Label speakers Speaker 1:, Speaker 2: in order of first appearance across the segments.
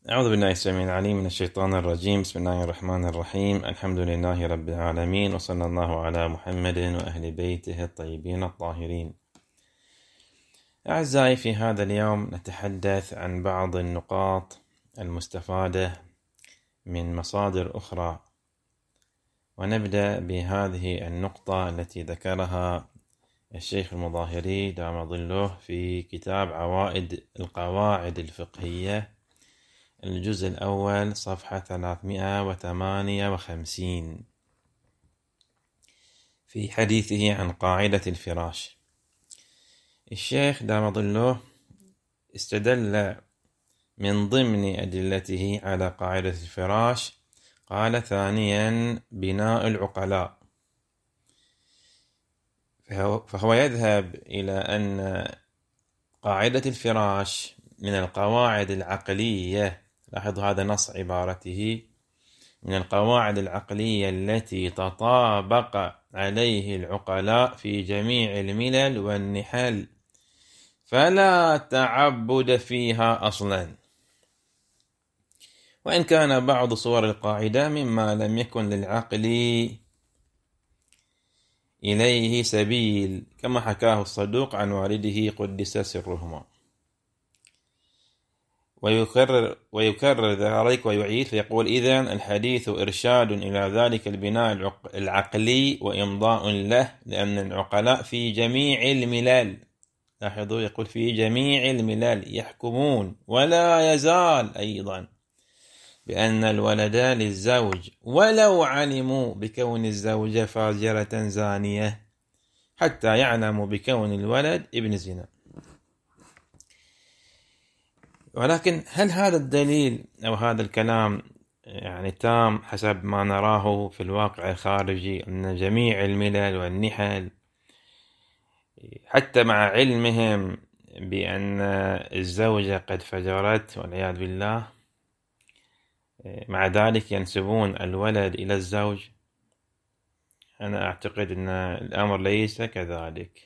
Speaker 1: أعوذ بالله السميع العليم من الشيطان الرجيم. بسم الله الرحمن الرحيم. الحمد لله رب العالمين، وصلى الله على محمد وأهل بيته الطيبين الطاهرين. أعزائي، في هذا اليوم نتحدث عن بعض النقاط المستفادة من مصادر أخرى، ونبدأ بهذه النقطة التي ذكرها الشيخ المظاهري دام ظله في كتاب عوائد القواعد الفقهية، الجزء الأول، صفحة 358، في حديثه عن قاعدة الفراش. الشيخ دام ظله استدل من ضمن أدلته على قاعدة الفراش، قال: ثانيا، بناء العقلاء. فهو يذهب إلى أن قاعدة الفراش من القواعد العقلية، لاحظوا هذا نص عبارته، من القواعد العقلية التي تطابق عليه العقلاء في جميع الملل والنحل، فلا تعبد فيها أصلا، وإن كان بعض صور القاعدة مما لم يكن للعقل إليه سبيل، كما حكاه الصدوق عن والده قدس سرهما. ويكرر ذلك ويعيد، فيقول: إذن الحديث إرشاد إلى ذلك البناء العقلي وإمضاء له، لأن العقلاء في جميع الملل، لاحظوا يقول في جميع الملل، يحكمون ولا يزال أيضا بأن الولد للزوج، ولو علموا بكون الزوجة فاجرة زانية، حتى يعلموا بكون الولد ابن زنا. ولكن هل هذا الدليل أو هذا الكلام تام حسب ما نراه في الواقع الخارجي، أن جميع الملل والنحل حتى مع علمهم بأن الزوجة قد فجرت والعياذ بالله، مع ذلك ينسبون الولد إلى الزوج؟ أنا أعتقد أن الأمر ليس كذلك.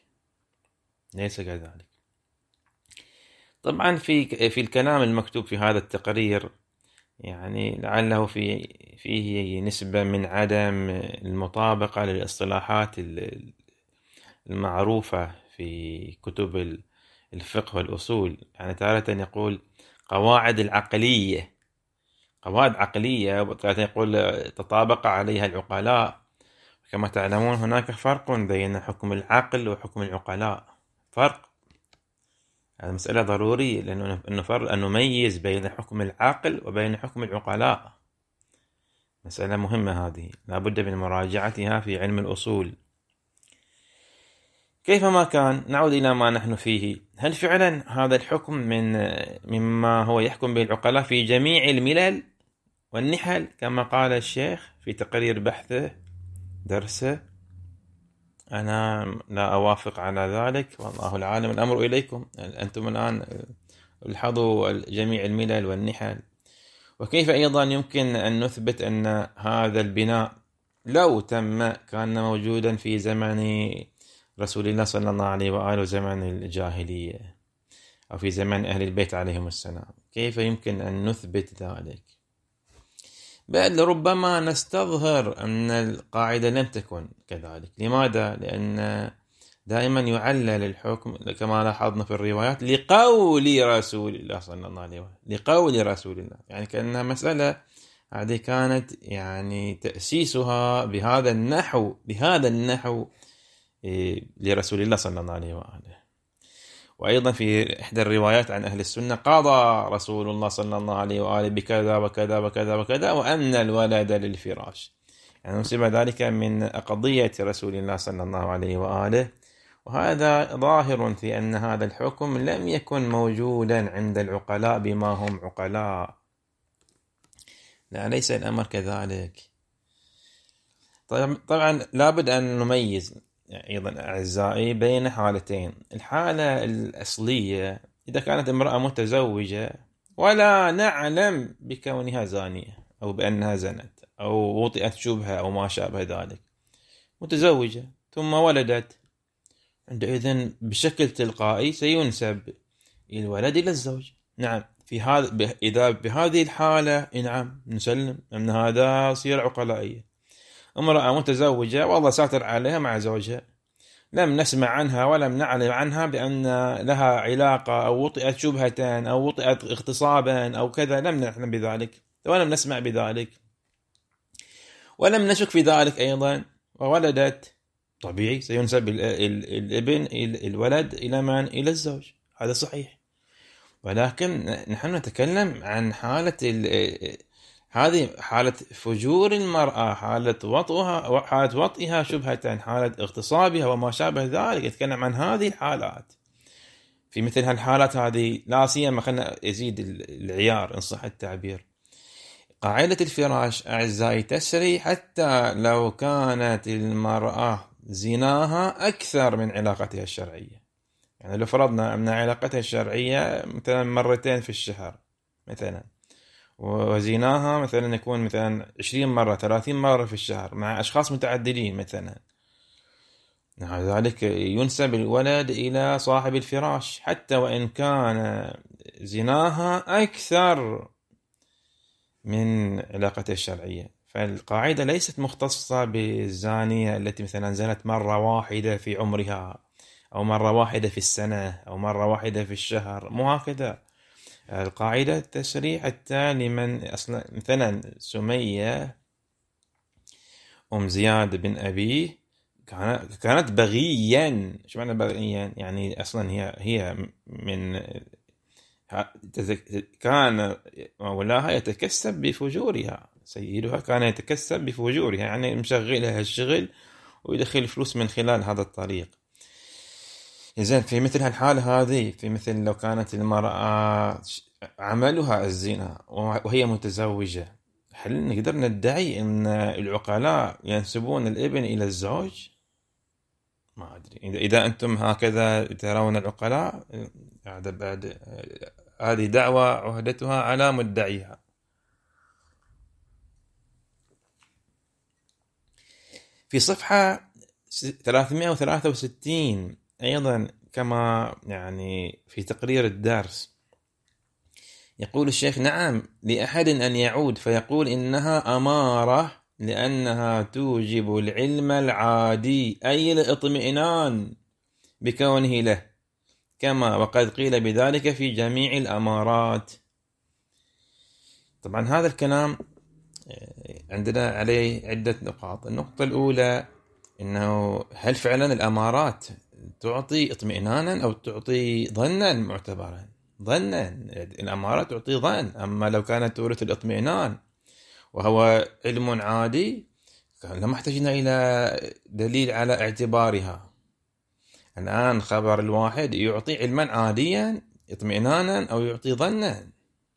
Speaker 1: طبعا في الكلام المكتوب في هذا التقرير لعله فيه نسبة من عدم المطابقة للإصطلاحات المعروفة في كتب الفقه والأصول. تارة يقول قواعد العقلية، قواعد عقلية، وتارة يقول تطابق عليها العقلاء. كما تعلمون هناك فرق بين حكم العقل وحكم العقلاء، فرق. هذه مسألة ضرورية، لأنه أن نميز بين حكم العقل وبين حكم العقلاء، مسألة مهمة، هذه لابد من مراجعتها في علم الأصول. كيفما كان، نعود إلى ما نحن فيه. هل فعلا هذا الحكم مما هو يحكم به العقلاء في جميع الملل والنحل كما قال الشيخ في تقرير بحثه درسه؟ أنا لا أوافق على ذلك، والله العالم. الأمر إليكم أنتم الآن، الحظوا جميع الملل والنحل. وكيف أيضا يمكن أن نثبت أن هذا البناء لو تم كان موجودا في زمن رسول الله صلى الله عليه وآله وزمن الجاهلية، أو في زمن أهل البيت عليهم السلام؟ كيف يمكن أن نثبت ذلك؟ بل ربما نستظهر أن القاعدة لم تكن كذلك. لماذا؟ لأن دائما يعلل الحكم كما لاحظنا في الروايات لقول رسول الله صلى الله عليه وسلم، لقول رسول الله، كأنها مسألة هذه كانت تأسيسها بهذا النحو لرسول الله صلى الله عليه وآله. وأيضا في إحدى الروايات عن أهل السنة قضى رسول الله صلى الله عليه وآله بكذا وكذا وكذا وكذا، وأن الولد للفراش، نسب ذلك من قضية رسول الله صلى الله عليه وآله. وهذا ظاهر في أن هذا الحكم لم يكن موجودا عند العقلاء بما هم عقلاء. لا، ليس الأمر كذلك. طبعا لابد أن نميز أيضا أعزائي بين حالتين. الحالة الأصلية إذا كانت امرأة متزوجة ولا نعلم بكونها زانية أو بأنها زنت أو وطئت شبهة أو ما شابه ذلك، متزوجة ثم ولدت، عندئذ بشكل تلقائي سينسب الولد إلى الزوج. نعم، إذا بهذه الحالة نعم نسلم أن هذا صير عقلائية. امرأة متزوجة والله ساتر عليها مع زوجها، لم نسمع عنها ولم نعلم عنها بأن لها علاقة أو وطئت شبهة أو وطئت اغتصابا أو كذا، لم نعلم بذلك ولم نسمع بذلك ولم نشك في ذلك أيضا، وولدت، طبيعي سينسب الابن الولد إلى من؟ إلى الزوج، هذا صحيح. ولكن نحن نتكلم عن هذه حالة فجور المرأة، حالة وطئها شبهة، حالة اغتصابها وما شابه ذلك. نتكلم عن هذه الحالات. في مثل هالحالات هذه لا سيما، خلنا يزيد العيار إن صح التعبير، قاعدة الفراش أعزائي تسري حتى لو كانت المرأة زناها أكثر من علاقتها الشرعية. يعني لو فرضنا أن علاقتها الشرعية مثلا مرتين في الشهر مثلا، وزناها مثلا يكون مثلا 20 مرة 30 مرة في الشهر مع أشخاص متعددين مثلا، ذلك ينسب الولد إلى صاحب الفراش حتى وإن كان زناها أكثر من علاقته الشرعية. فالقاعدة ليست مختصة بالزانية التي مثلا زنت مرة واحدة في عمرها أو مرة واحدة في السنة أو مرة واحدة في الشهر، مو هكذا. القاعدة تسري حتى لمن أصلا مثلا سمية أم زياد بن أبيه كانت بغيا. شو معنى بغيا؟ يعني أصلا هي من كان مولاها يتكسب بفجورها، سيدها كان يتكسب بفجورها، يعني مشغلها الشغل ويدخل فلوس من خلال هذا الطريق. إذن في مثل هالحالة هذه، في مثل لو كانت المرأة عملها الزنا وهي متزوجة، هل نقدر ندعي أن العقلاء ينسبون الابن إلى الزوج؟ ما أدري. إذا أنتم هكذا ترون العقلاء، بعد هذه دعوة عهدتها على مدعيها. في صفحة 363 أيضا كما يعني في تقرير الدرس، يقول الشيخ: نعم، لأحد أن يعود فيقول إنها أمارة لأنها توجب العلم العادي، أي الاطمئنان بكونه له، كما وقد قيل بذلك في جميع الأمارات. طبعا هذا الكلام عندنا عليه عدة نقاط. النقطة الأولى إنه هل فعلا الأمارات تعطي اطمئنانا أو تعطي ظنا معتبرا؟ ظنا، الأمارات تعطي ظن، أما لو كانت تورث الاطمئنان وهو علم عادي لما احتجنا إلى دليل على اعتبارها. الآن خبر الواحد يعطي علما عاديا اطمئنانا أو يعطي ظنا،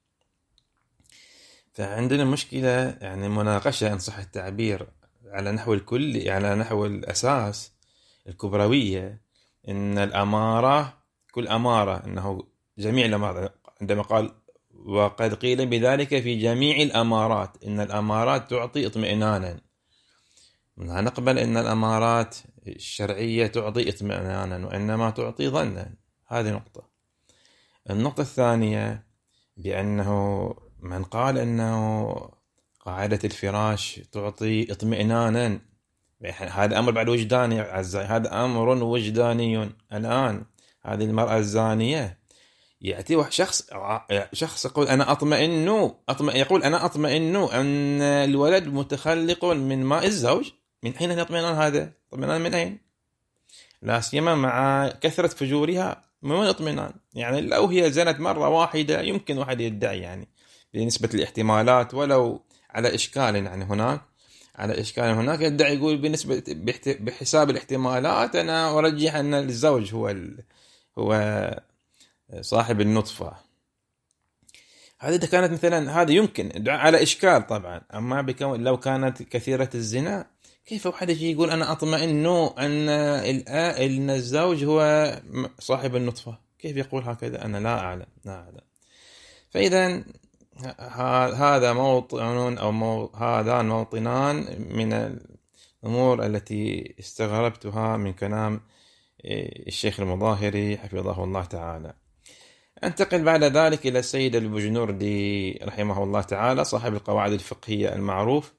Speaker 1: فعندنا مشكلة، يعني مناقشة إن صح التعبير على نحو الكل، على نحو الأساس الكبروية، إن الأمارة كل أمارة، إنه جميع الأمارات، عندما قال وقد قيل بذلك في جميع الأمارات، إن الأمارات تعطي اطمئنانا، لا نقبل إن الأمارات الشرعية تعطي اطمئنانا وإنما تعطي ظنا. هذه نقطة. النقطة الثانية بأنه من قال أنه قاعدة الفراش تعطي اطمئنانا، هذا أمر بعد وجداني أعزائي، هذا أمر وجداني. الآن هذه المرأة الزانية يأتي شخص يقول أنا يقول أنا أطمئن أن الولد متخلق من ماء الزوج. من حين الاطمئنان هذا؟ اطمئنان من أين؟ لا سيما مع كثرة فجورها، من وين اطمئنان؟ يعني لو هي زنت مرة واحدة يمكن واحد يدعي يعني بنسبة الاحتمالات، ولو على إشكال، يعني هناك على إشكال هناك يدعي يقول بحساب الاحتمالات أنا أرجح أن الزوج هو صاحب النطفة. هذه إذا كانت مثلا، هذا يمكن على إشكال طبعا. أما لو كانت كثيرة الزنا، كيف واحد يجي يقول أنا أطمئن أن الزوج هو صاحب النطفة؟ كيف يقول هكذا؟ أنا لا أعلم. فإذا هذا موطن أو هذان موطنان من الأمور التي استغربتها من كلام الشيخ المظاهري حفظه الله تعالى. انتقل بعد ذلك إلى السيد البجنوردي رحمه الله تعالى، صاحب القواعد الفقهية المعروف.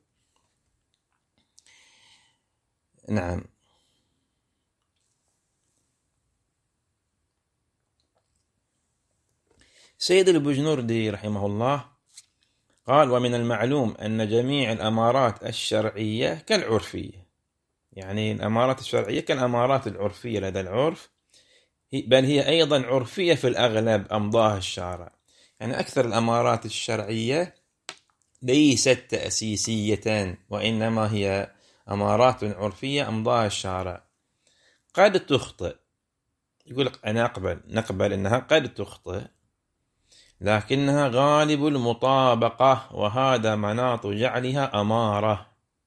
Speaker 1: نعم. سيد البجنوردي رحمه الله قال: ومن المعلوم أن جميع الأمارات الشرعية كالعرفية، يعني الأمارات الشرعية كالأمارات العرفية لدى العرف، بل هي أيضا عرفية في الأغلب أمضاها الشارع. يعني أكثر الأمارات الشرعية ليست تأسيسية، وإنما هي أمارات عرفية أمضاها الشارع. قد تخطئ، يقول لك أنا نقبل أنها قد تخطئ، لكنها غالب المطابقة، وهذا مناط جعلها أمارة،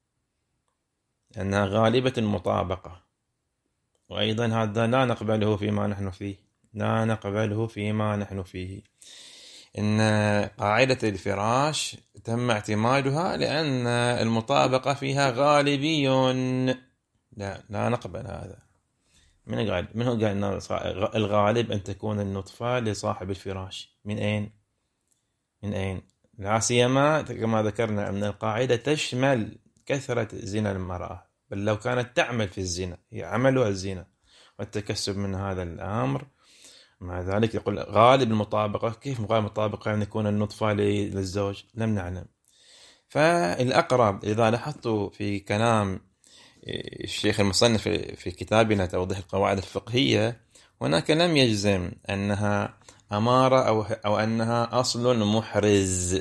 Speaker 1: أنها غالبة المطابقة. وأيضا هذا لا نقبله فيما نحن فيه، لا نقبله فيما نحن فيه. إن قاعدة الفراش تم اعتمادها لأن المطابقة فيها غالبي. لا نقبل هذا. من قال؟ من هو قال أن الغالب أن تكون النطفة لصاحب الفراش؟ من أين؟ لا سيما كما ذكرنا أن القاعدة تشمل كثرة زنا المرأة، بل لو كانت تعمل في الزنا، هي عملها الزنا والتكسب من هذا الأمر. مع ذلك يقول غالب المطابقة. كيف غالب المطابقة يعني يكون النطفة للزوج؟ لم نعلم. فالأقرب إذا لاحظتوا في كلام الشيخ المصنف في كتابنا توضيح القواعد الفقهية، هناك لم يجزم أنها أمارة أو أنها أصل محرز،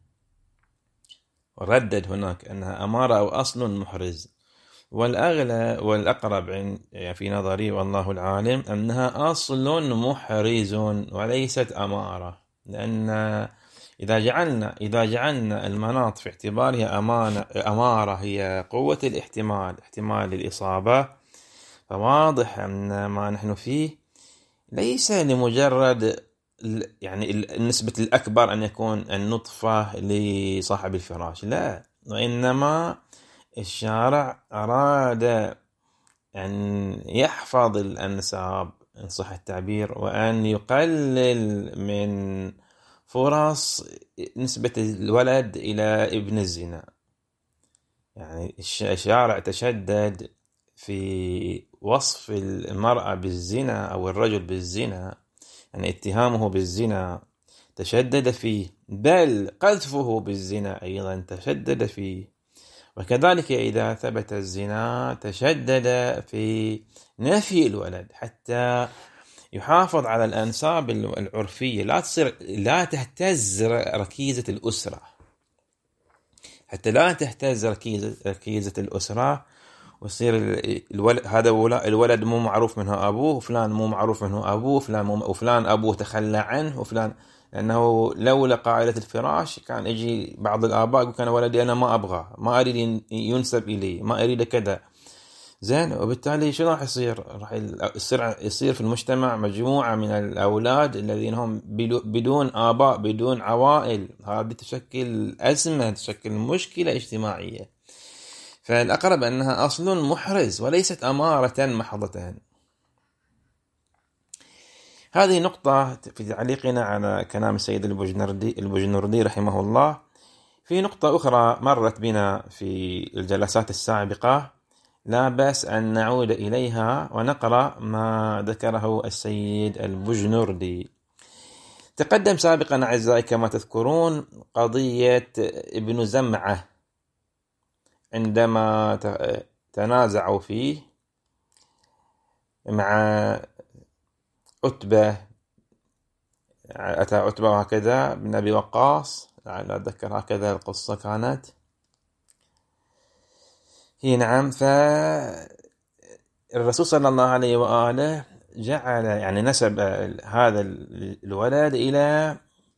Speaker 1: وردد هناك أنها أمارة أو أصل محرز. والأغلى والأقرب يعني في نظري والله العالم أنها أصل محرز وليست أمارة، لأن إذا جعلنا المناط في اعتبارها أمارة هي قوة الاحتمال، احتمال الإصابة، فواضح أن ما نحن فيه ليس لمجرد يعني النسبة الأكبر أن يكون النطفة لصاحب الفراش، لا، وإنما الشارع أراد أن يحفظ الأنساب إن صح التعبير، وأن يقلل من فرص نسبة الولد إلى ابن الزنا. يعني الشارع تشدد في وصف المرأة بالزنا أو الرجل بالزنا، يعني اتهامه بالزنا تشدد فيه، بل قذفه بالزنا أيضا تشدد فيه. وكذلك إذا ثبت الزنا تشدد في نفي الولد حتى يحافظ على الأنساب العرفية، لا تهتز ركيزة الأسرة، حتى لا تهتز ركيزة الأسرة، ويصير هذا الولد مو معروف منه أبوه، وفلان مو معروف منه أبوه، وفلان أبوه تخلى عنه، وفلان، لأنه لولا قاعدة الفراش كان يجي بعض الآباء يقول كان ولدي أنا ما أبغى، ما أريد ينسب إلي، ما أريد كذا، زين. وبالتالي شو راح يصير؟ راح يصير في المجتمع مجموعة من الأولاد الذين هم بدون آباء، بدون عوائل. هذه تشكل أزمة، تشكل مشكلة اجتماعية. فالأقرب أنها أصل محرز وليست أمارة محضة. هذه نقطة في تعليقنا على كلام السيد البجنوردي رحمه الله. في نقطة أخرى مرت بنا في الجلسات السابقة، لا بأس أن نعود إليها ونقرأ ما ذكره السيد البجنوردي. تقدم سابقا أعزائي كما تذكرون قضية ابن زمعة عندما تنازعوا فيه مع عتبة، أتى عتبة وهكذا بن أبي وقاص، لا أتذكر هكذا القصة كانت هي. نعم. فالرسول صلى الله عليه وآله جعل يعني نسب هذا الولد إلى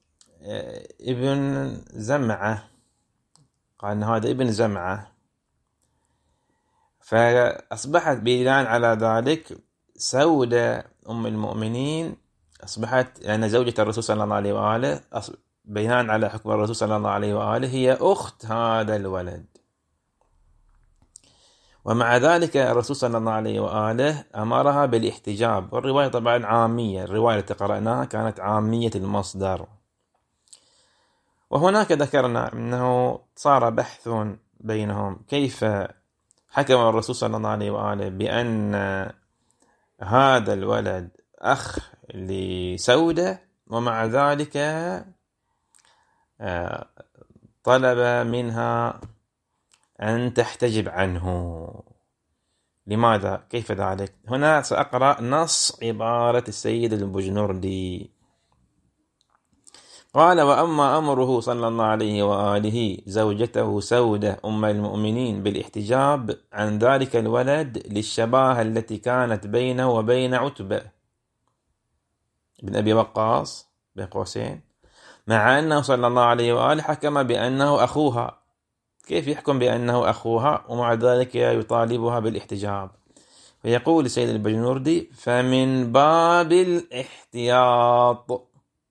Speaker 1: ابن زمعة، قال أن هذا ابن زمعة، فأصبحت بناء على ذلك سودة أم المؤمنين أصبحت يعني زوجة الرسول صلى الله عليه وآله، بناء على حكم الرسول صلى الله عليه وآله هي أخت هذا الولد. ومع ذلك الرسول صلى الله عليه وآله أمرها بالاحتجاب. والرواية طبعا عامية، الرواية التي قرأناها كانت عامية المصدر. وهناك ذكرنا أنه صار بحث بينهم كيف حكم الرسول صلى الله عليه وآله بأن هذا الولد أخ لسودة، ومع ذلك طلب منها أن تحتجب عنه. لماذا؟ كيف ذلك؟ هنا سأقرأ نص عبارة السيد البجنوردي. قال: وأما أمره صلى الله عليه وآله زوجته سودة أم المؤمنين بالاحتجاب عن ذلك الولد للشباهة التي كانت بينه وبين عتبة بن أبي وقاص بين قوسين، مع أنه صلى الله عليه وآله حكم بأنه أخوها. كيف يحكم بأنه أخوها ومع ذلك يطالبها بالاحتجاب؟ فيقول السيد البجنوردي: فمن باب الاحتياط،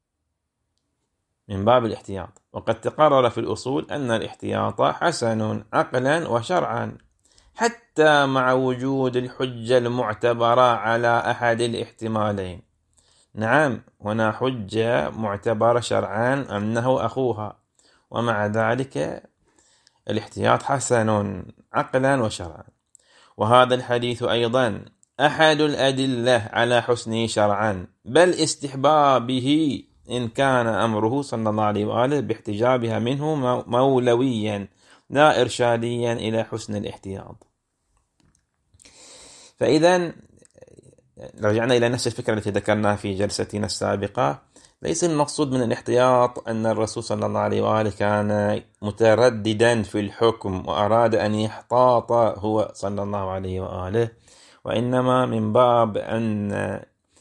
Speaker 1: من باب الاحتياط. وقد تقرر في الأصول أن الاحتياط حسن عقلا وشرعا، حتى مع وجود الحجة المعتبرة على أحد الاحتمالين. نعم، هنا حجة معتبرة شرعا أنه أخوها، ومع ذلك الاحتياط حسن عقلا وشرعا. وهذا الحديث أيضا أحد الأدلة على حسنه شرعا، بل استحبابه إن كان أمره صلى الله عليه وآله باحتجابها منه مولويا لا إرشاديا إلى حسن الاحتياط. فإذا رجعنا إلى نفس الفكرة التي ذكرناها في جلستنا السابقة. ليس المقصود من الاحتياط أن الرسول صلى الله عليه وآله كان مترددا في الحكم وأراد أن يحتاط هو صلى الله عليه وآله، وإنما من باب أن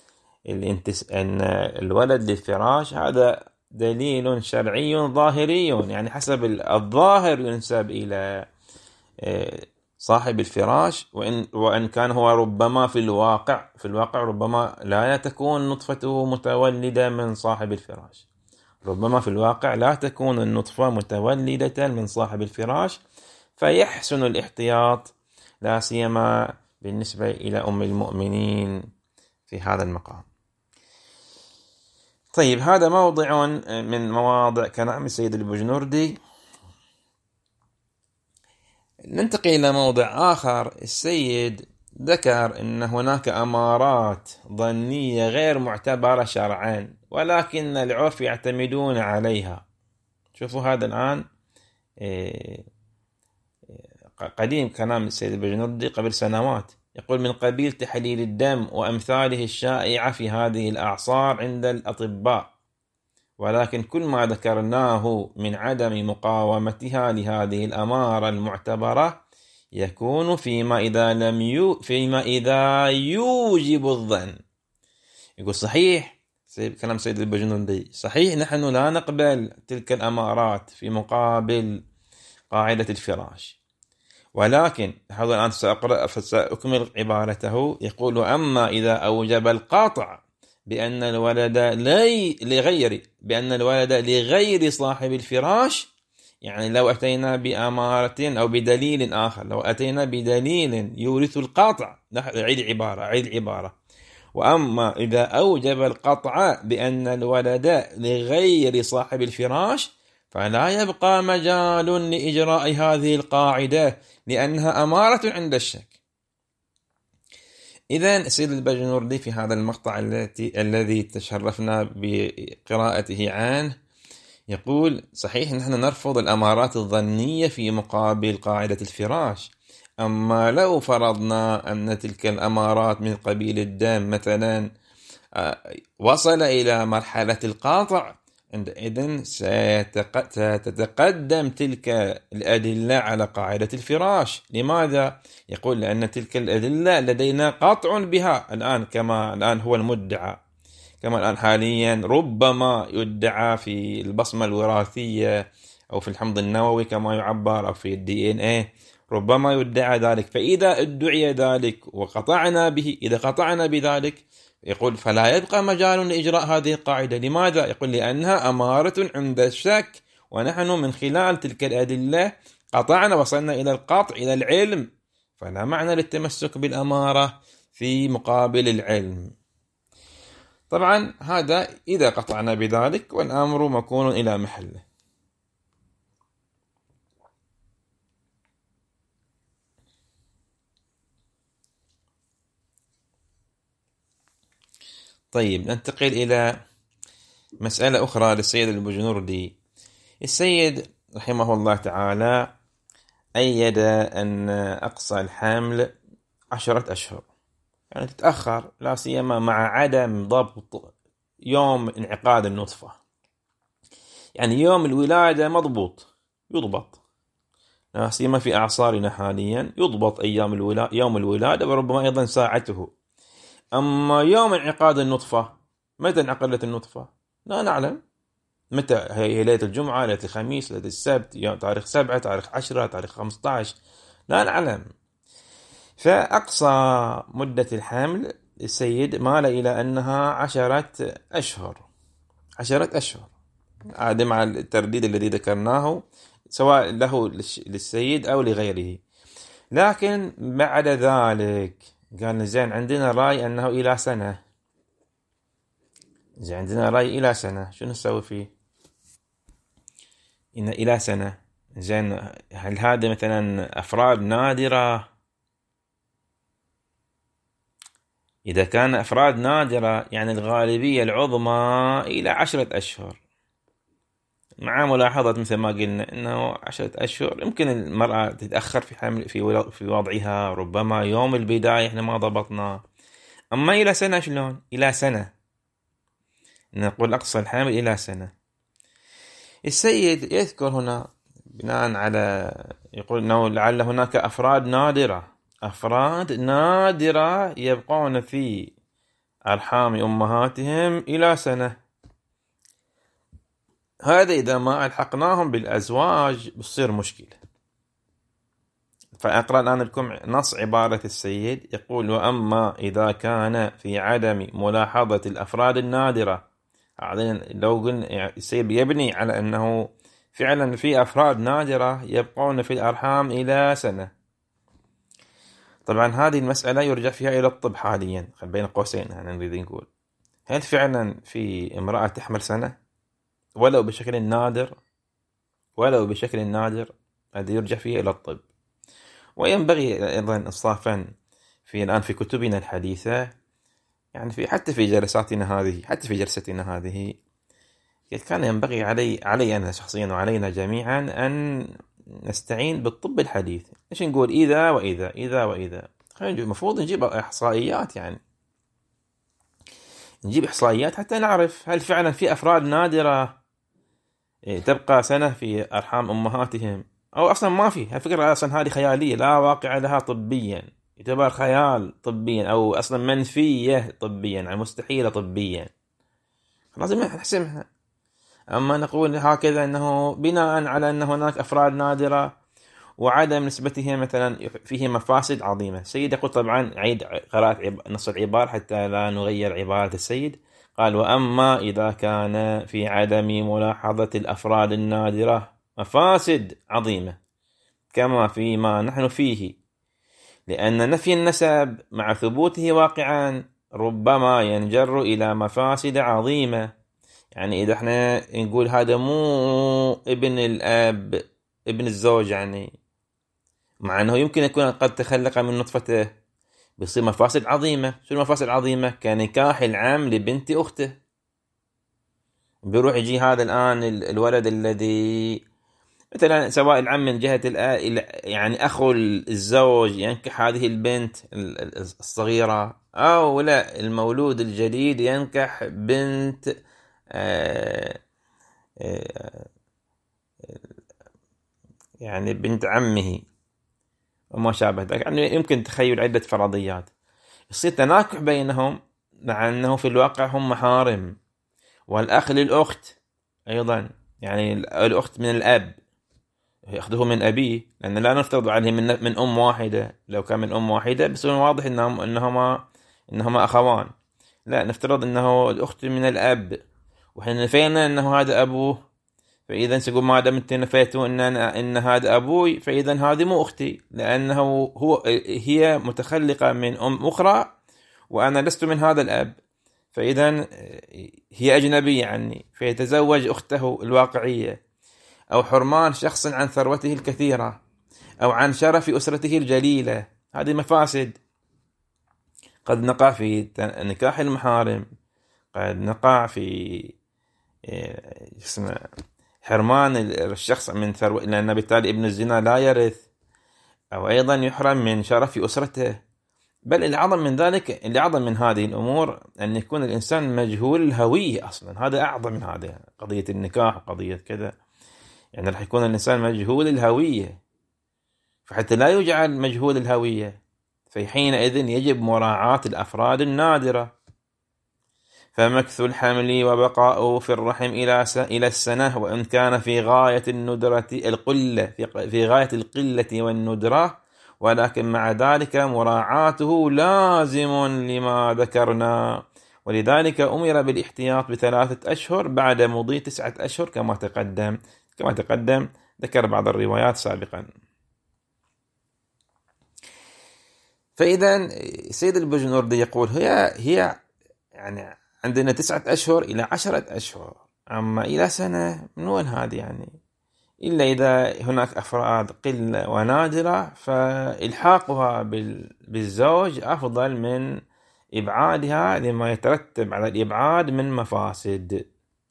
Speaker 1: الولد للفراش هذا دليل شرعي ظاهري، يعني حسب الظاهر ينسب إلى صاحب الفراش، وإن كان هو ربما في الواقع ربما لا تكون نطفته متولدة من صاحب الفراش، ربما في الواقع لا تكون النطفة متولدة من صاحب الفراش، فيحسن الاحتياط لا سيما بالنسبة إلى أم المؤمنين في هذا المقام. طيب، هذا موضع من مواضع كلام السيد البجنوردي. ننتقل إلى موضع آخر. السيد ذكر أن هناك أمارات ظنية غير معتبرة شرعا، ولكن العرف يعتمدون عليها. شوفوا هذا الآن قديم كلام السيد البجنوردي قبل سنوات، يقول: من قبيل تحليل الدم وأمثاله الشائعة في هذه الأعصار عند الأطباء، ولكن كل ما ذكرناه من عدم مقاومتها لهذه الأمارة المعتبرة يكون فيما إذا يوجب الظن. يقول صحيح كلام سيد البجنوردي، صحيح نحن لا نقبل تلك الأمارات في مقابل قاعدة الفراش، ولكن هذا الآن سأكمل عبارته. يقول: أما إذا أوجب القطع بأن الولد لغير صاحب الفراش، يعني لو أتينا بأمارة أو بدليل آخر، لو أتينا بدليل يورث القطع، عيد العبارة. وأما إذا أوجب القطع بأن الولد لغير صاحب الفراش فلا يبقى مجال لإجراء هذه القاعدة لأنها أمارة عند الشك. إذن السيد البجنوردي في هذا المقطع الذي تشرفنا بقراءته عنه يقول: صحيح نحن نرفض الأمارات الظنية في مقابل قاعدة الفراش، أما لو فرضنا أن تلك الأمارات من قبيل الدم مثلا وصل إلى مرحلة القاطع، عندئذ ستتقدم تلك الأدلة على قاعدة الفراش. لماذا؟ يقول: لأن تلك الأدلة لدينا قطع بها الآن، كما الآن هو المدعى، كما الآن حاليا ربما يدعى في البصمة الوراثية أو في الحمض النووي كما يعبر، أو في DNA، ربما يدعى ذلك. فإذا ادعي ذلك وقطعنا به، إذا قطعنا بذلك، يقول فلا يبقى مجال لإجراء هذه القاعدة. لماذا؟ يقول: لأنها أمارة عند الشك، ونحن من خلال تلك الأدلة قطعنا، وصلنا إلى القطع، إلى العلم، فلا معنى للتمسك بالأمارة في مقابل العلم. طبعا هذا إذا قطعنا بذلك والأمر مكون إلى محله. طيب ننتقل إلى مسألة أخرى للسيد البجنوردي. السيد رحمه الله تعالى أيد أن أقصى الحمل 10 أشهر، يعني تتأخر، لا سيما مع عدم ضبط يوم انعقاد النطفة. يعني يوم الولادة مضبوط، يضبط، لا سيما في أعصارنا حاليا يضبط يوم الولادة وربما أيضا ساعته. أما يوم انعقاد النطفة، متى انعقدت النطفة؟ لا نعلم. متى هي؟ ليلة الجمعة، ليلة الخميس، ليلة السبت، تاريخ 7، تاريخ 10، تاريخ 15، لا نعلم. فأقصى مدة الحمل السيد مال إلى أنها 10 أشهر. 10 أشهر عاد مع الترديد الذي ذكرناه، سواء له للسيد أو لغيره. لكن بعد ذلك قال زين عندنا رأي أنه إلى سنة. زين عندنا رأي إلى سنة، شو نسوي فيه؟ إن إلى سنة. زين هل هذا مثلا أفراد نادرة؟ إذا كان أفراد نادرة يعني الغالبية العظمى إلى 10 أشهر، مع ملاحظة مثل ما قلنا أنه 10 أشهر يمكن المرأة تتأخر في حمل في وضعها، ربما يوم البداية إحنا ما ضبطنا. أما إلى سنة شلون؟ إلى سنة نقول أقصى الحمل إلى سنة. السيد يذكر هنا بناء على، يقول أنه لعل هناك أفراد نادرة يبقون في أرحام أمهاتهم إلى سنة. هذا إذا ما ألحقناهم بالأزواج بتصير مشكلة. فأقرأ الآن لكم نص عبارة السيد، يقول: وأما إذا كان في عدم ملاحظة الأفراد النادرة. لو قلنا السيد يبني على أنه فعلا في أفراد نادرة يبقون في الأرحام إلى سنة. طبعا هذه المسألة يرجع فيها إلى الطب حاليا، بين قوسين يعني نريد نقول هل فعلا في امرأة تحمل سنة ولو بشكل نادر؟ هذا يرجع فيه إلى الطب. وينبغي أيضا إنصافا الآن في كتبنا الحديثة، يعني حتى في جلستنا هذه كان ينبغي علي أنا شخصيا وعلينا جميعا أن نستعين بالطب الحديث. إيش نقول؟ إذا وإذا المفروض نجيب إحصائيات، يعني نجيب إحصائيات حتى نعرف هل فعلا في أفراد نادرة تبقى سنة في أرحام أمهاتهم، أو أصلا ما في. الفكرة أصلا هذه خيالية لا واقع لها طبيا، يعتبر خيال طبيا، أو أصلا منفية طبيا، يعني مستحيلة طبيا، لازم نحسمها. أما نقول هكذا أنه بناء على أن هناك أفراد نادرة وعدم نسبتها مثلا فيه مفاسد عظيمة. السيد يقول، طبعا عيد قراءة نص العبارة حتى لا نغير عبارة السيد. قال: وأما إذا كان في عدم ملاحظة الأفراد النادرة مفاسد عظيمة كما فيما نحن فيه، لأن نفي النسب مع ثبوته واقعا ربما ينجر إلى مفاسد عظيمة. يعني إذا احنا نقول هذا مو ابن الأب، ابن الزوج، يعني مع أنه يمكن يكون قد تخلق من نطفته، بيصير مفاسد عظيمة. شو المفاسد العظيمة؟ كنكاح العم لبنت أخته. بيروح يجي هذا الآن الولد الذي مثلا سواء العم من جهة يعني أخو الزوج ينكح هذه البنت الصغيرة، أو لا المولود الجديد ينكح بنت يعني بنت عمه وما شابه ذلك. يعني يمكن تخيل عدة فرضيات، يصير تناكح بينهم مع أنه في الواقع هم محارم. والأخ للأخت أيضا، يعني الأخت من الأب يأخذه من أبيه، لأن لا نفترض عليه من أم واحدة. لو كان من أم واحدة بيصير واضح إنهما أخوان. لا، نفترض أنه الأخت من الأب، وحين نفينا أنه هذا أبوه، فإذا سيقول ما دام انت نفيتوا ان هذا ابوي، فإذا هذه مو اختي، لانه هي متخلقة من ام اخرى وانا لست من هذا الاب، فإذا هي اجنبية عني، فيتزوج اخته الواقعية. او حرمان شخص عن ثروته الكثيرة، او عن شرف اسرته الجليلة، هذه مفاسد. قد نقع في نكاح المحارم، قد نقع في اسمه حرمان الشخص من ثروة، لأن بالتالي ابن الزنا لا يرث، أو أيضا يحرم من شرف أسرته. بل الأعظم من ذلك، الأعظم من هذه الأمور أن يكون الإنسان مجهول الهوية أصلا. هذا أعظم من هذا، قضية النكاح وقضية كذا، يعني راح يكون الإنسان مجهول الهوية، فحتى لا يجعل مجهول الهوية في حينئذ يجب مراعاة الأفراد النادرة. فمكث الحمل وبقاؤه في الرحم إلى السنة، وإن كان في غاية الندرة القلة، في غاية القلة والندرة، ولكن مع ذلك مراعاته لازم لما ذكرنا، ولذلك أمر بالاحتياط ب3 أشهر بعد مضي 9 أشهر كما تقدم ذكر بعض الروايات سابقا. فإذا السيد البجنوردي يقول هي يعني عندنا 9 أشهر إلى 10 أشهر، أما إلى سنة من وين هذه يعني؟ إلا إذا هناك أفراد قلة ونادرة فإلحاقها بالزوج أفضل من إبعادها لما يترتب على الإبعاد من مفاسد.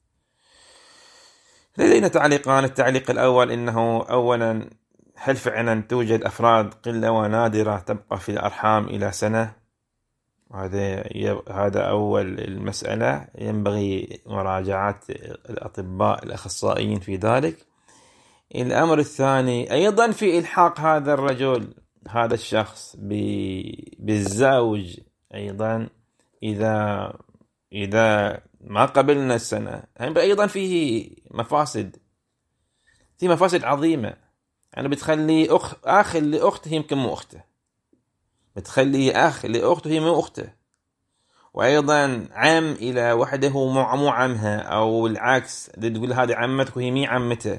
Speaker 1: لدينا تعليقان. التعليق الأول إنه أولا، هل فعلا توجد أفراد قلة ونادرة تبقى في الأرحام إلى سنة؟ هذا أول المسألة، ينبغي مراجعة الأطباء الأخصائيين في ذلك. الأمر الثاني أيضا في إلحاق هذا الرجل، هذا الشخص بالزوج أيضا، إذا ما قبلنا السنة، أيضا فيه مفاسد، في مفاسد عظيمة. يعني بتخلي أخ لأخته يمكن مو أخته، بتخلي أخ لأخته هي مو أخته، وأيضا عم إلى وحده مو عمها، أو العكس، تقول هذه عمتك وهي مي عمته.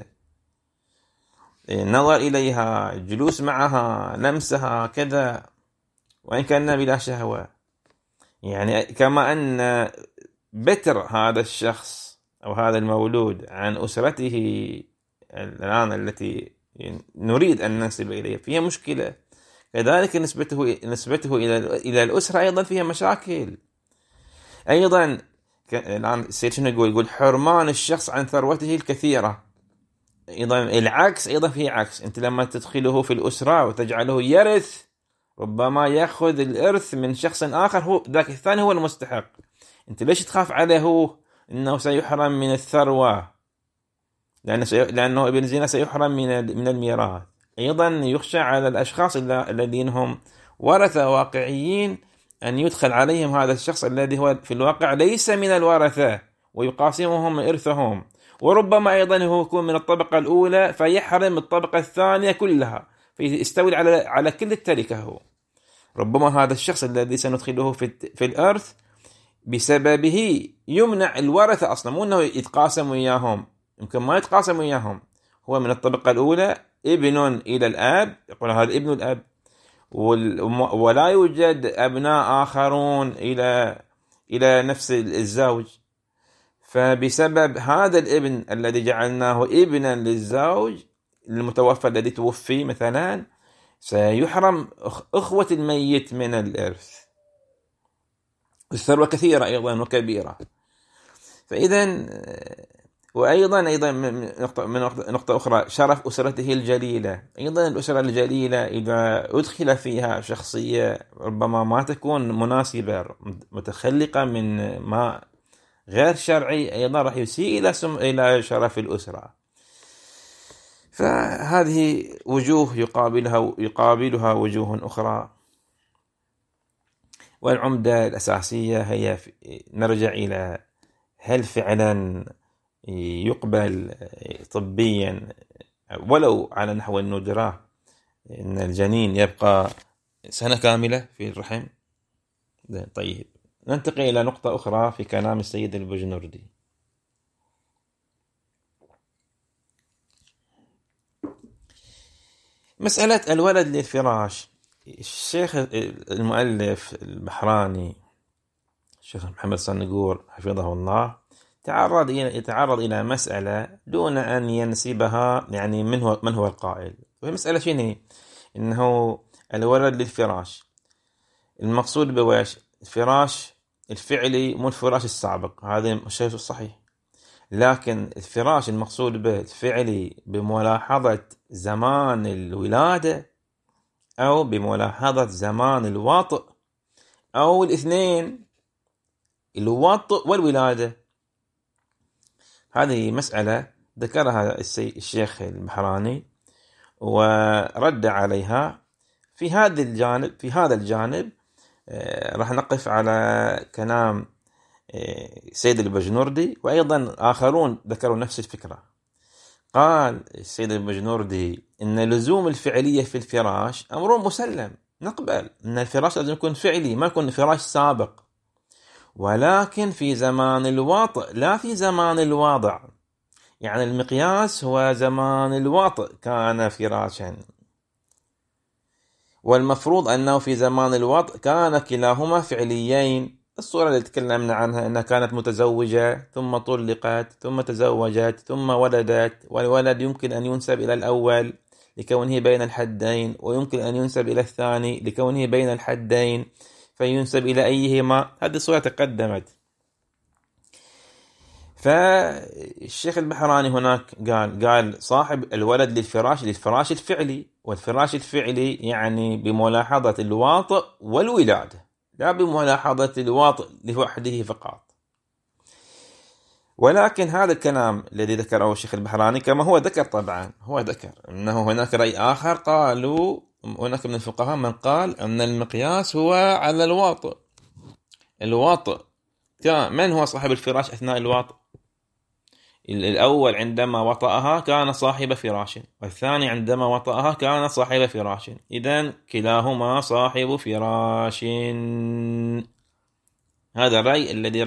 Speaker 1: النظر إليها، جلوس معها، لمسها كذا، وإن كان بلا شهوة. يعني كما أن بتر هذا الشخص أو هذا المولود عن أسرته الآن التي نريد أن ننسب إليها فيها مشكلة، كذلك نسبته إلى الأسرة أيضا فيها مشاكل. أيضا الآن السيد شنو يقول حرمان الشخص عن ثروته الكثيرة، أيضا العكس، أيضا فيه عكس. أنت لما تدخله في الأسرة وتجعله يرث، ربما يأخذ الإرث من شخص آخر، هو ذاك الثاني هو المستحق. أنت ليش تخاف عليه إنه سيحرم من الثروة؟ لأنه ابن زنا سيحرم من الميراث. أيضا يخشى على الأشخاص الذين هم ورثة واقعيين أن يدخل عليهم هذا الشخص الذي هو في الواقع ليس من الورثة ويقاسمهم إرثهم، وربما أيضا هو يكون من الطبقة الأولى فيحرم الطبقة الثانية كلها، فيستولي على كل التركة. هو ربما هذا الشخص الذي سندخله في الإرث بسببه يمنع الورثة أصلا، مو أنه يتقاسم وياهم، يمكن ما يتقاسم وياهم، هو من الطبقة الأولى ابن إلى الأب، يقول هذا ابن الأب، ولا يوجد أبناء آخرون إلى نفس الزوج. فبسبب هذا الابن الذي جعلناه ابنا للزوج المتوفى الذي توفي مثلا، سيحرم أخوة الميت من الإرث. الثروة كثيرة أيضا وكبيرة. فإذا وأيضا من نقطة أخرى، شرف أسرته الجليلة. أيضا الأسرة الجليلة إذا أدخل فيها شخصية ربما ما تكون مناسبة، متخلقة من ما غير شرعي، أيضا راح يسيء إلى شرف الأسرة. فهذه وجوه يقابلها وجوه أخرى. والعمدة الأساسية هي نرجع إلى هل فعلا يقبل طبيا ولو على نحو الندرة أن الجنين يبقى سنة كاملة في الرحم؟ طيب، ننتقل إلى نقطة أخرى في كلام السيد البجنوردي. مسألة الولد للفراش، الشيخ المؤلف البحراني الشيخ محمد صنقور حفظه الله يتعرض إلى مسألة دون أن ينسبها، يعني من هو القائل. والمسألة شنو؟ إنه الولد للفراش، المقصود بويش؟ الفراش الفعلي مو الفراش السابق، هذا الشيء الصحيح. لكن الفراش المقصود به الفعلي بملاحظة زمان الولادة أو بملاحظة زمان الوطء أو الاثنين، الوطء والولادة. هذه مسألة ذكرها الشيخ البحراني ورد عليها. في هذا الجانب راح نقف على كلام سيد البجنوردي، وأيضا آخرون ذكروا نفس الفكرة. قال السيد البجنوردي إن لزوم الفعلية في الفراش أمر مسلم، نقبل أن الفراش لازم يكون فعلي، ما يكون فراش سابق، ولكن في زمان الوطء لا في زمان الوضع. يعني المقياس هو زمان الوطء كان فراشا، والمفروض أنه في زمان الوطء كان كلاهما فعليين. الصورة اللي تكلمنا عنها أنها كانت متزوجة ثم طلقت ثم تزوجت ثم ولدت، والولد يمكن أن ينسب إلى الأول لكونه بين الحدين، ويمكن أن ينسب إلى الثاني لكونه بين الحدين، فينسب إلى أيهما. هذه الصورة تقدمت. فالشيخ البحراني هناك قال صاحب الولد للفراش الفعلي، والفراش الفعلي يعني بملاحظة الواطئ والولادة، لا بملاحظة الواطئ لوحده فقط. ولكن هذا الكلام الذي ذكره الشيخ البحراني كما هو ذكر، طبعا هو ذكر أنه هناك رأي آخر، قالوا هناك من الفقهاء من قال أن المقياس هو على الواطئ. من هو صاحب الفراش أثناء الواطئ؟ الأول عندما وطأها كان صاحب فراش، والثاني عندما وطأها كان صاحب فراش، إذن كلاهما صاحب فراش. هذا الرأي الذي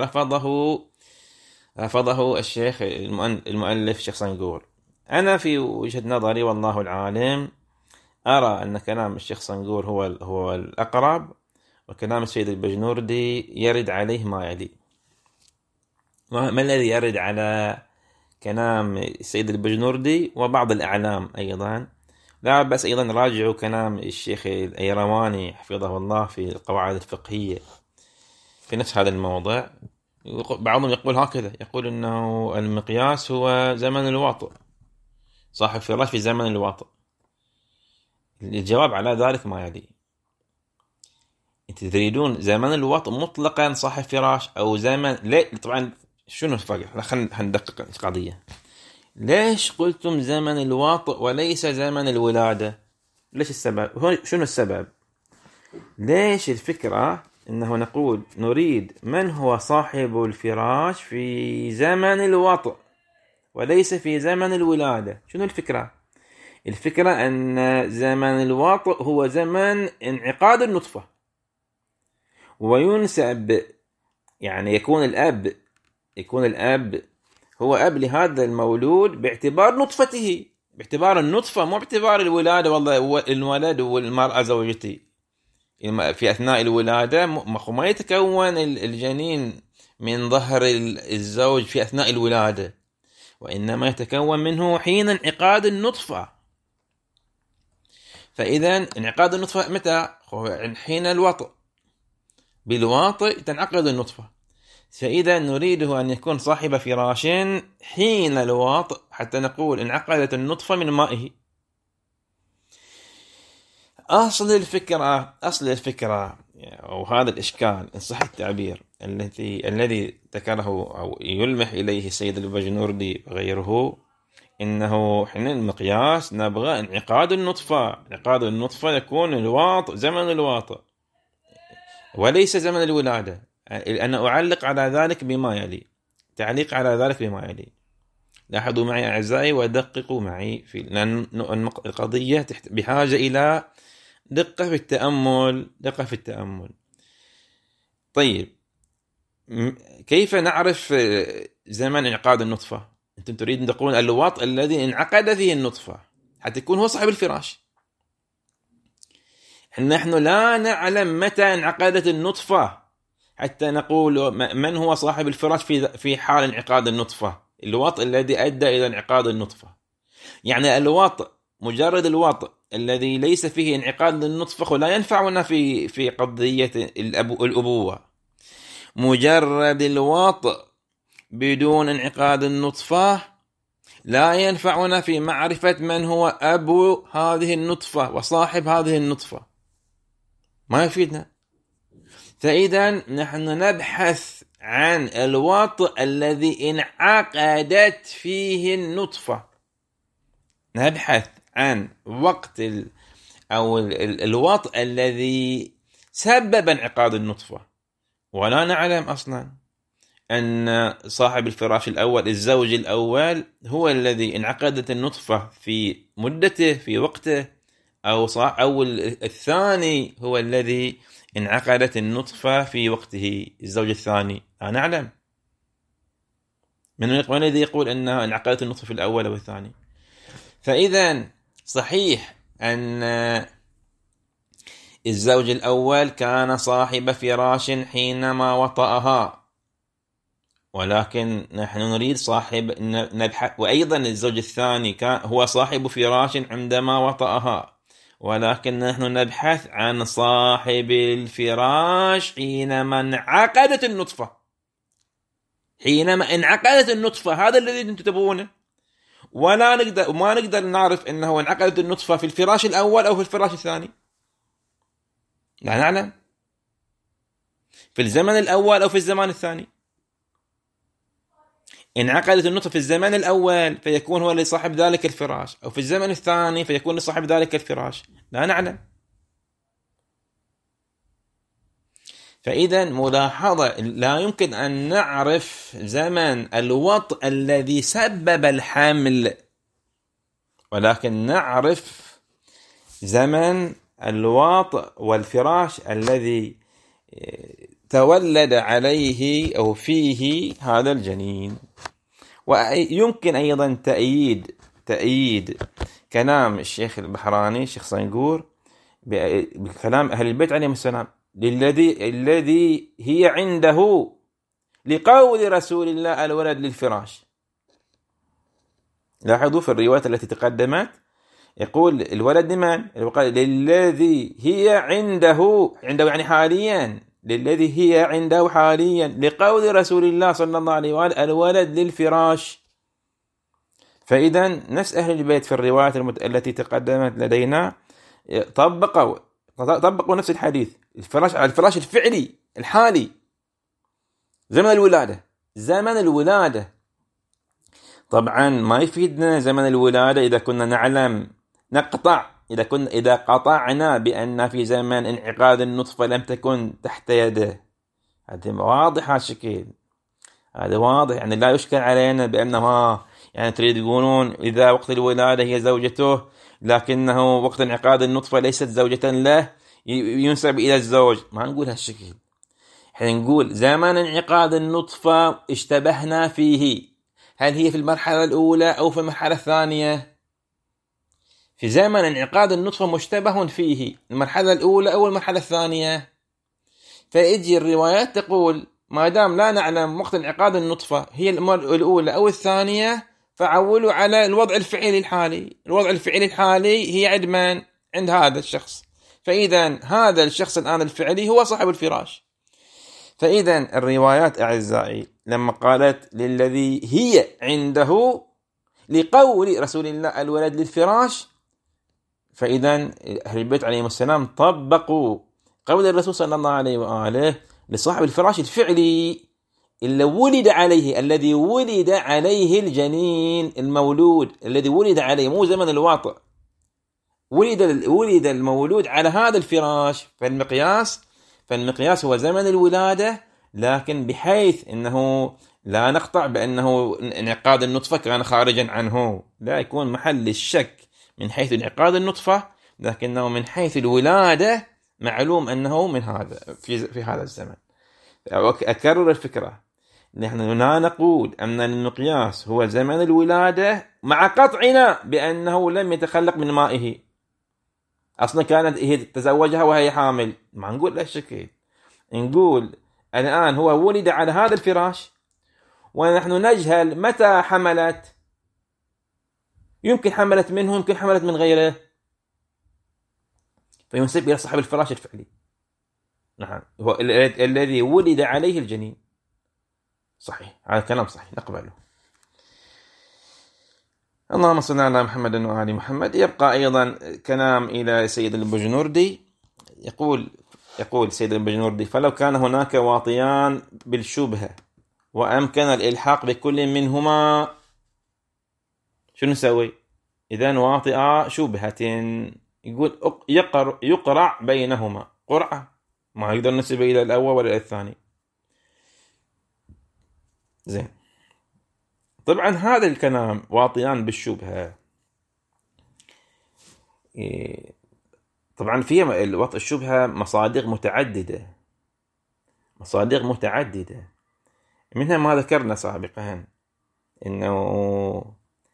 Speaker 1: رفضه الشيخ المؤلف الشيخ صنقور. أنا في وجهة نظري والله العالم أرى أن كلام الشيخ صنقور هو الأقرب، وكلام السيد البجنوردي يرد عليه ما يلي. ما الذي يرد على كلام السيد البجنوردي وبعض الأعلام أيضا؟ لا بس أيضا راجعوا كلام الشيخ الأيرواني حفظه الله في القواعد الفقهية في نفس هذا الموضوع. بعضهم يقول هكذا، يقول أنه المقياس هو زمن الواطئ، صاحب فراش في زمن الواطئ. الجواب على ذلك ما يلي: أنت تريدون زمن الوطء مطلقا صاحب فراش أو زمن طبعا شنو الفرق؟ خلينا ندقق القضية. ليش قلتم زمن الوطء وليس زمن الولادة؟ ليش السبب؟ شنو السبب؟ ليش الفكرة إنه نقول نريد من هو صاحب الفراش في زمن الوطء وليس في زمن الولادة؟ شنو الفكرة؟ الفكرة أن زمن الوطء هو زمن انعقاد النطفة، وينسب يعني يكون الأب هو أب لهذا المولود باعتبار نطفته، باعتبار النطفة، مو باعتبار الولادة. والله الولد والمرأة زوجتي في أثناء الولادة ما يتكون الجنين من ظهر الزوج في أثناء الولادة، وإنما يتكون منه حين انعقاد النطفة. فإذا انعقاد النطفة متى؟ حين الوطء، بالواطئ تنعقد النطفة. فإذا نريده أن يكون صاحب فراش حين الواطئ حتى نقول انعقدت النطفة من مائه. أصل الفكرة وهذا الإشكال إن صح التعبير الذي ذكره أو يلمح إليه السيد البجنوردي وغيره، إنه حين المقياس نبغى انعقاد النطفة يكون الواطئ زمن الواطئ وليس زمن الولادة. أنا أعلق على ذلك بما يلي، لاحظوا معي أعزائي ودققوا معي لأن القضية بحاجة إلى دقة في التأمل. طيب، كيف نعرف زمن انعقاد النطفة؟ أنتم تريدون تقولون الوطء الذي انعقد فيه النطفة حتى يكون هو صاحب الفراش. نحن لا نعلم متى انعقدت النطفة حتى نقول من هو صاحب الفراش في حال انعقاد النطفة، الوطء الذي أدى إلى انعقاد النطفة. يعني الوطء، مجرد الوطء الذي ليس فيه انعقاد للنطفة لا ينفعنا في قضية الأبوة. مجرد الوطء بدون انعقاد النطفة لا ينفعنا في معرفة من هو أبو هذه النطفة وصاحب هذه النطفة، ما يفيدنا. فإذا نحن نبحث عن الوطء الذي انعقدت فيه النطفة، نبحث عن وقت أو الوطء الذي سبب انعقاد النطفة، ولا نعلم أصلا أن صاحب الفراش الأول، الزوج الأول، هو الذي انعقدت النطفة في مدته في وقته، أو الثاني هو الذي انعقدت النطفة في وقته، الزوج الثاني. لا نعلم. من الذي يقول أنها انعقدت النطفة في الأول أو الثاني؟ فإذا صحيح أن الزوج الأول كان صاحب فراش حينما وطأها، ولكن نحن نريد صاحب نبحث، وأيضا الزوج الثاني كان هو صاحب فراش عندما وطأها، ولكن نحن نبحث عن صاحب الفراش حينما انعقدت النطفة. حينما انعقدت النطفة، هذا الذي انتم تبغونه. وما نقدر نعرف انه انعقدت النطفة في الفراش الاول او في الفراش الثاني، لا نعلم، في الزمن الاول او في الزمان الثاني. انعقدت النطفة في الزمن الاول فيكون هو لصاحب ذلك الفراش، او في الزمن الثاني فيكون لصاحب ذلك الفراش، لا نعلم. فإذا ملاحظة، لا يمكن أن نعرف زمن الوطء الذي سبب الحمل، ولكن نعرف زمن الوطء والفراش الذي تولد عليه أو فيه هذا الجنين. ويمكن أيضا تأييد كلام الشيخ البحراني، الشيخ صنقور، بكلام أهل البيت عليهم السلام، الذي هي عنده، لقول رسول الله الولد للفراش. لاحظوا في الروايات التي تقدمت يقول الولد لمن؟ للذي هي عنده يعني حاليا، للذي هي عنده حاليا، لقول رسول الله صلى الله عليه وآله الولد للفراش. فإذا نفس أهل البيت في الروايات التي تقدمت لدينا طبقوا نفس الحديث، الفراش الفعلي الحالي، زمن الولادة. طبعا ما يفيدنا زمن الولادة إذا كنا نعلم إذا قطعنا بأن في زمن انعقاد النطفة لم تكن تحت يده. هذا واضح الشكل، هذا واضح، يعني لا يشكل علينا بأنه يعني تريد يقولون إذا وقت الولادة هي زوجته لكنه وقت انعقاد النطفة ليست زوجة له ينسب إلى الزوج. ما نقول هالشكل، حين نقول زمن انعقاد النطفة اشتبهنا فيه، هل هي في المرحلة الأولى أو في المرحلة الثانية؟ في زمن انعقاد النطفة مشتبه فيه، المرحلة الأولى أو المرحلة الثانية. فيجي الروايات تقول ما دام لا نعلم وقت انعقاد النطفة هي الأولى أو الثانية، فعولوا على الوضع الفعلي الحالي. الوضع الفعلي الحالي هي عند من؟ عند هذا الشخص. فإذا هذا الشخص الآن الفعلي هو صاحب الفراش. فإذا الروايات أعزائي لما قالت للذي هي عنده لقول رسول الله الولد للفراش، فإذا أهل البيت عليهم السلام طبقوا قول الرسول صلى الله عليه وآله لصاحب الفراش الفعلي الذي ولد عليه الجنين المولود، الذي ولد عليه، مو زمن الواطئ، ولد المولود على هذا الفراش. فالمقياس هو زمن الولادة، لكن بحيث أنه لا نقطع بأنه انعقاد النطفة كان خارجا عنه، لا يكون محل الشك من حيث انعقاد النطفة، لكنه من حيث الولادة معلوم أنه من هذا في هذا الزمن. أكرر الفكرة، نحن لا نقول أن المقياس هو زمن الولادة مع قطعنا بأنه لم يتخلق من مائه، أصلا كانت هي تتزوجها وهي حامل، ما نقول لا شكل، نقول الآن هو ولد على هذا الفراش ونحن نجهل متى حملت، يمكن حملت منه، يمكن حملت من غيره، فينسب إلى صاحب الفراش الفعلي. نعم، هو الذي ولد عليه الجنين. صحيح، هذا كلام صحيح نقبله. اللهم صل على محمد وآل محمد. يبقى أيضا كلام إلى سيد البجنوردي، يقول سيد البجنوردي: فلو كان هناك واطيان بالشبهة وأمكن الإلحاق بكل منهما، شنو نسوي؟ إذن واطئة شبهة، يقول يقرع بينهما قرعة، ما يقدر نسبه إلى الأول ولا إلى الثاني. زين، طبعا هذا الكلام واطيان بالشبهة، طبعا فيها الوطء الشبهة مصادق متعددة، منها ما ذكرنا سابقا، إنه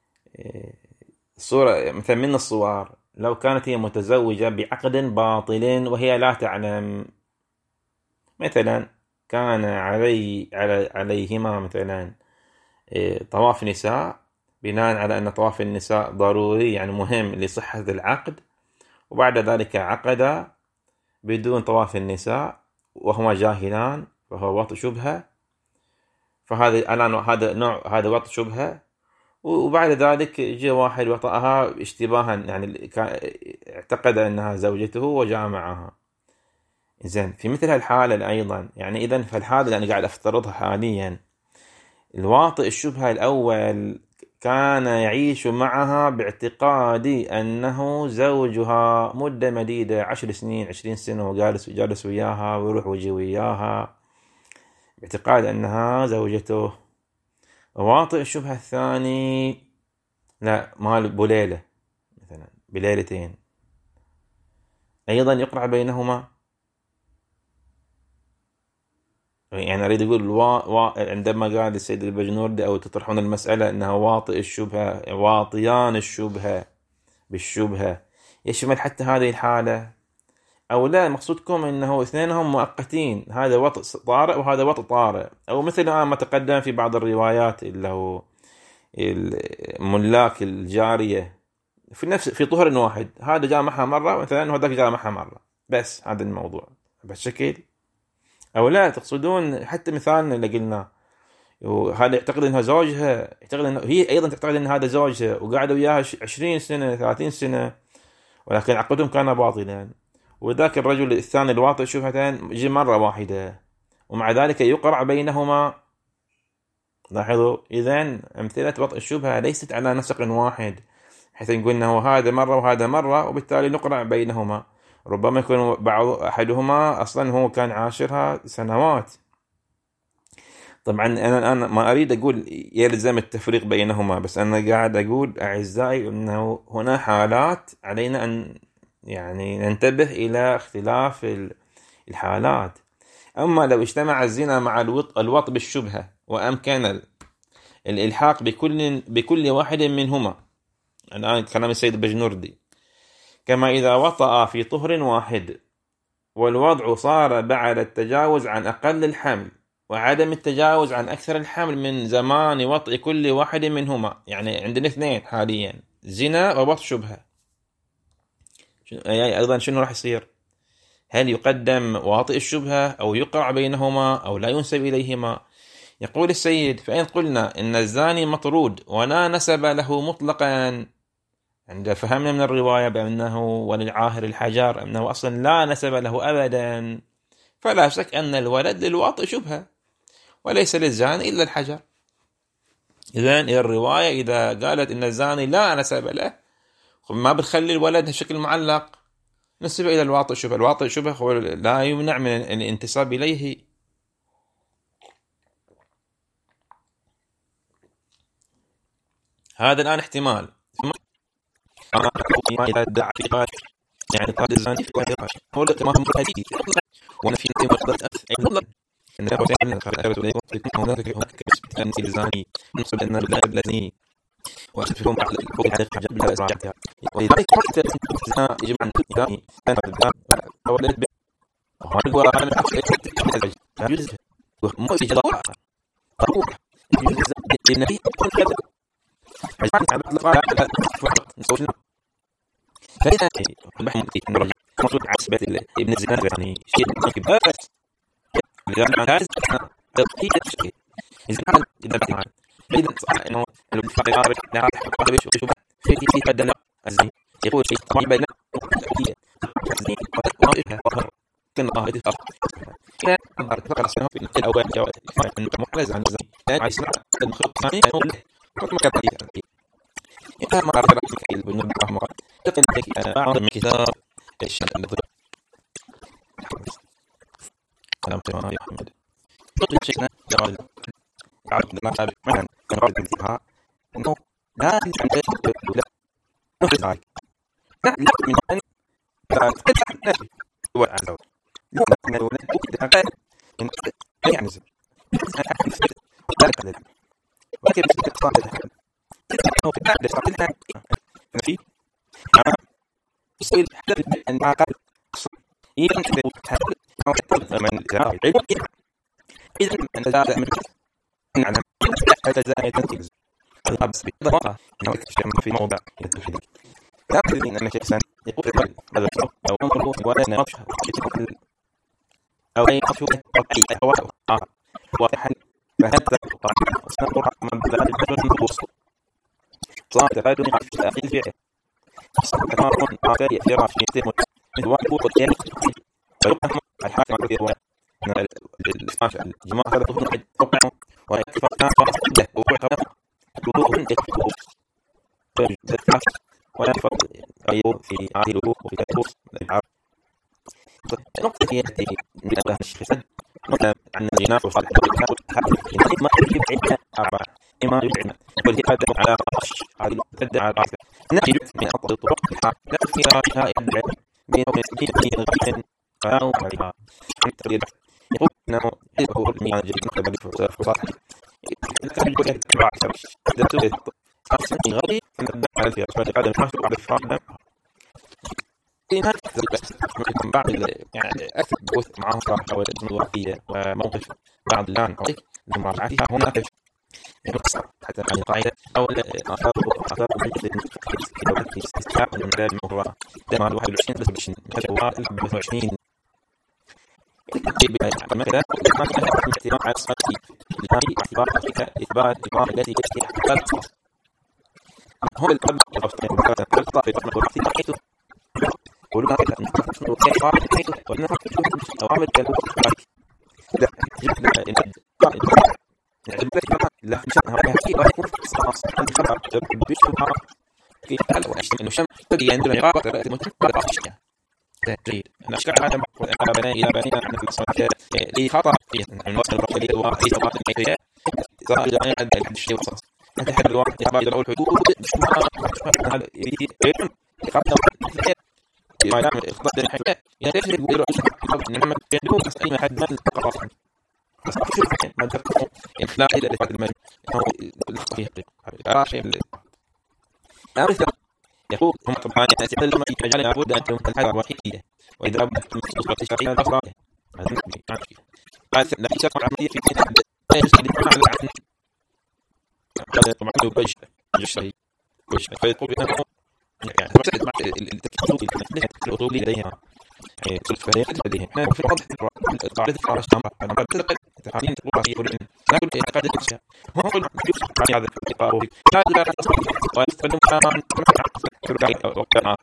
Speaker 1: صورة مثلا من الصور، لو كانت هي متزوجة بعقد باطل وهي لا تعلم، مثلا كان عليهما مثلا طواف نساء، بناء على أن طواف النساء ضروري يعني مهم لصحة العقد، وبعد ذلك عقد بدون طواف النساء وهما جاهلان، فهو وطء شبهة، فهذا الآن هذا وطء شبهة. وبعد ذلك جاء واحد وطأها اشتباها، يعني اعتقد أنها زوجته وجاء معها. إذن في مثل هالحالة أيضا، يعني إذن فالحالة اللي أنا قاعد أفترضها حاليا، الواطئ الشبهة الأول كان يعيش معها باعتقاد أنه زوجها مدة مديدة، 10 سنين 20 سنة، وجالس وياها ويروح ويجي وياها باعتقاد أنها زوجته. واطئ الشبهة الثاني لا، مال بليلة مثلا، بليلتين، أيضا يقرع بينهما. يعني أريد أقول عندما قال السيد البجنوردي أو تطرحون المسألة أنها واطيان الشبهة بالشبهة، يشمل حتى هذه الحالة أو لا؟ مقصودكم أنه اثنينهم مؤقتين، هذا وطء طارئ وهذا وطء طارئ، أو مثل ما تقدم في بعض الروايات اللي هو الملاك الجارية في طهر واحد، هذا جاء معها مرة مثلا وهذاك جاء معها مرة، بس هذا الموضوع بهالشكل. أو لا تقصدون حتى مثالنا اللي قلنا، وهذا يعتقد أنها زوجها، يعتقد أنه هي أيضا تعتقد أن هذا زوجها، وقعدوا وياها 20 سنة 30 سنة، ولكن عقدهم كان باطلا، وذاك الرجل الثاني الواطئ شبهتان جي مرة واحدة، ومع ذلك يقرع بينهما. لاحظوا، إذن أمثلة وطئ الشبهة ليست على نسق واحد، حيث نقول أنه هذا مرة وهذا مرة وبالتالي نقرع بينهما. ربما يكون أحدهما أصلا هو كان عاشرها سنوات. طبعا أنا الآن ما أريد أقول يلزم التفريق بينهما، بس أنا قاعد أقول أعزائي أنه هنا حالات علينا أن يعني ننتبه إلى اختلاف الحالات. أما لو اجتمع الزنا مع الوطء بالشبهة وأمكن الإلحاق بكل واحد منهما، الآن كلام السيد البجنوردي، كما إذا وطأ في طهر واحد والوضع صار بعد التجاوز عن أقل الحمل وعدم التجاوز عن أكثر الحمل من زمان وطئ كل واحد منهما. يعني عندنا اثنين حاليا، زنا ووطء شبهة، أيضا شنو راح يصير؟ هل يقدم واطئ الشبهة أو يقرع بينهما أو لا ينسب إليهما؟ يقول السيد: فإن قلنا إن الزاني مطرود ولا نسب له مطلقا، عند فهمنا من الرواية بأنه وللعاهر الحجر أنه أصلا لا نسب له أبدا، فلا شك أن الولد للواطئ شبهة وليس للزاني إلا الحجر. إذن الرواية إذا قالت إن الزاني لا نسب له، ما بتخلي الولد شكل معلق، نسب إلى الواطئ شبهة. الواطئ شبهة هو لا يمنع من الانتساب إليه. هذا الآن احتمال إذا ادعى يعني قال الزاني هو ما هم حديث، وانا في مقدرة أفعل أن الزاني نصب أن لا أبلني وأشوفهم بعض الحقوق الحقيقة جنب الأسرار ولذلك وقت الانتهاء يجب أن تنتهي أنا في الباب أو البيت وهذا هو أنا لا يجوز مو في جدار أروح يجوز النبي يكون كذا أجمعنا على الأطلاق نسوي فإذا محمود نرجع مفروض على سبيل ابن الزكاة يعني شيء كبير لأن هذا هي الشيء إذا كان إذا بعد إذا صح إنه الفقيه عارف لا هذا بيشوف في بدل الزين يقول شيء طبعا بين الزين كان الله يدفع كان ذكر السنة في الأول جواب المحرز عن الزين كان عايز المخلوق الثاني هو ما كان حديث إذا ما قرأت مكيل بن الله مرة تقل بعض من كتاب الشمال النظر كلام يا محمد تقل شيئا يقال يعرف ما مثلا كان رأي الانتهاء إنه لا تنتهي لا نفس ذلك لا من أن تتحدث نفسي هو العنصر لا من أن تتحدث إن يعني ذلك الذي ولكن بس تتصال الحال أو في الأحدث تتصال نفسي يصير حدث أن ما قال إذا أنت تتحدث أو حتى من الجراح العلم إذا أن ذلك من نعم هذا زائد تنتج هذا بس بالضبط أنه يكتشف في موضع يدخل لا أدري أن شخصا يقول هذا أو أمره وأنا أشهر أو أي أشهر أو أي واضحا فهذا سنقرأ من بدأ البشر من الوسط صار تفاعل مع الأخير فيه كما يكون عادي يجرى في يتم من واحد وكيان فيقام الحاكم على الجواب أن الجماعة هذا تكون توقعهم ويتفق كان فقط له وقعهم الوضوء يكتبه فيتفق وينفق أيه في عادي الوضوء وفي تدوس الإبعاد نقطة هي التي من أبناء الشيخ نقطة عن الجناح وصالح ما يجب عندنا أربعة إما يجب والهدف على قرش هذه تبدأ على قرش نجد من أفضل الطرق لا فيها يدعى بين وبين أو عليها يقول إنه هو المياه جدا قبل فرصات الكلام يقول بعد فرش إذا تريد أصلاً غادي نبدأ على الفيروس بعد الفرش بعد الفرش إن هذا ممكن بعض يعني أكثر بوث معهم صراحة أو الوقتية وموقف بعض الآن أو المراجعاتها هنا يقصر حتى عن القاعدة أو الآثار مثل استثناء من باب الموضوع دائما 21 بس 20 مثلا مثلا احترام على الصفات الهامي اعتبار الإقامة التي تستحق هو الأب الخطأ في الأمر حيث ولما كيف حيث ولما أو عمل كالوقت لا لا شمها في يكون خلاص عندي خبر بيشوفها في حال انه شم تجي عندنا يقرا متقبل اشياء جيد انا اشكال هذا على بناء الى بنينا احنا في الصلاه لي خطا في الوصل الرقمي وفي سواء كيفيه صار الى عند الشيء وصل انت حد الوقت يبقى يدعو الحدود هذا يريد يقرا ما دام اخطاء الحاجه يعني ليش يقولوا انما يدعو بس اي حد ما القرار بس ما تفكروا يعني لا إلا لفعل المجد هو الخطأ فيه قرار شيء أعرف يقول هم طبعا يتعلم لما يجعل لابد أن تكون الحالة الوحيدة وإذا أردت تصبح شرعية الأفضل هذا نسبي قال لا شك العملية في كتاب لا يسأل على العقل هذا طبعا يبجح الشيء فيقول بأنه يعني مسألة مع الأصول لديها الفريق لديهم في الوضع قاعدة الفرش أنا بعد تحالين تقول فيه ولكن لا أقول قاعدة الأشياء ما أقول في هذا التقارب لا لا تصل ويستخدم كمان كرجال أو كمان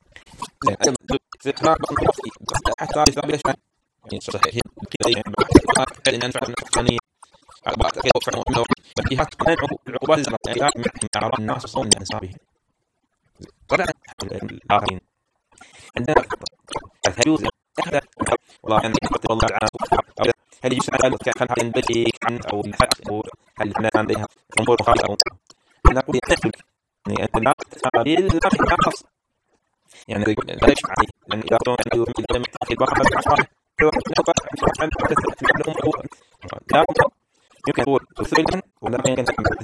Speaker 1: حتى يستقبل أشياء يعني صحيح هي بقية إن أنفع الثانية بعد كده فعلا منه فيها العقوبات يعني مع أعراض الناس صون يعني صابه طبعا الآخرين عندنا هل يجوز أحد والله يعني والله تعالى هل يجوز أن كان هذا بشيء عن أو الحد أو هل أنا عندها أمور خاصة أو نقول يختلف يعني أنت لا تقابل لا خاص يعني لا يشفع عليه لأن إذا كان يمكن أن يحكي البحر بالعشرة لا يمكن يقول تسلم ولما كان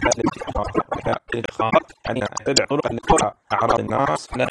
Speaker 1: يعني تبع طرق لقرى أعراض الناس لا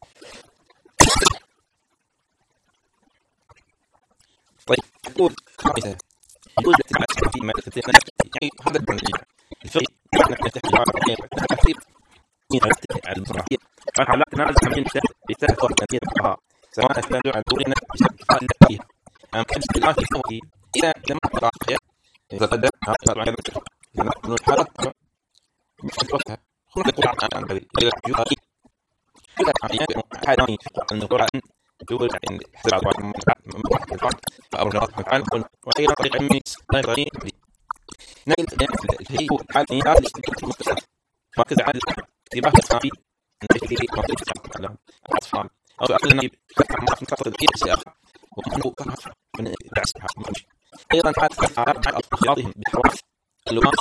Speaker 1: طيب يقول خامسة يقول في ما يعني هذا الفقه نحن نحكي على المصرفية فحالات نازل من يتفق كثيرها سواء استندوا على دورنا بشكل فيها أم كان الآن في صوتي إذا لم تقع إذا قدم هذا لما نحرك بفتوتها خلنا نقول عن هذه الجواري كل حاجة أن القرآن يقول إن حسب عن فأمرنا تعالى وخير طريق من غير نقل هي حاليا مركز عادل اكتباه الصافي نشتري مركز على الأطفال أو أقل نجيب ما في فترة كثير سياق ومنه كهف من العسل أيضا حادث عرب على أطفالهم بحواس اللغات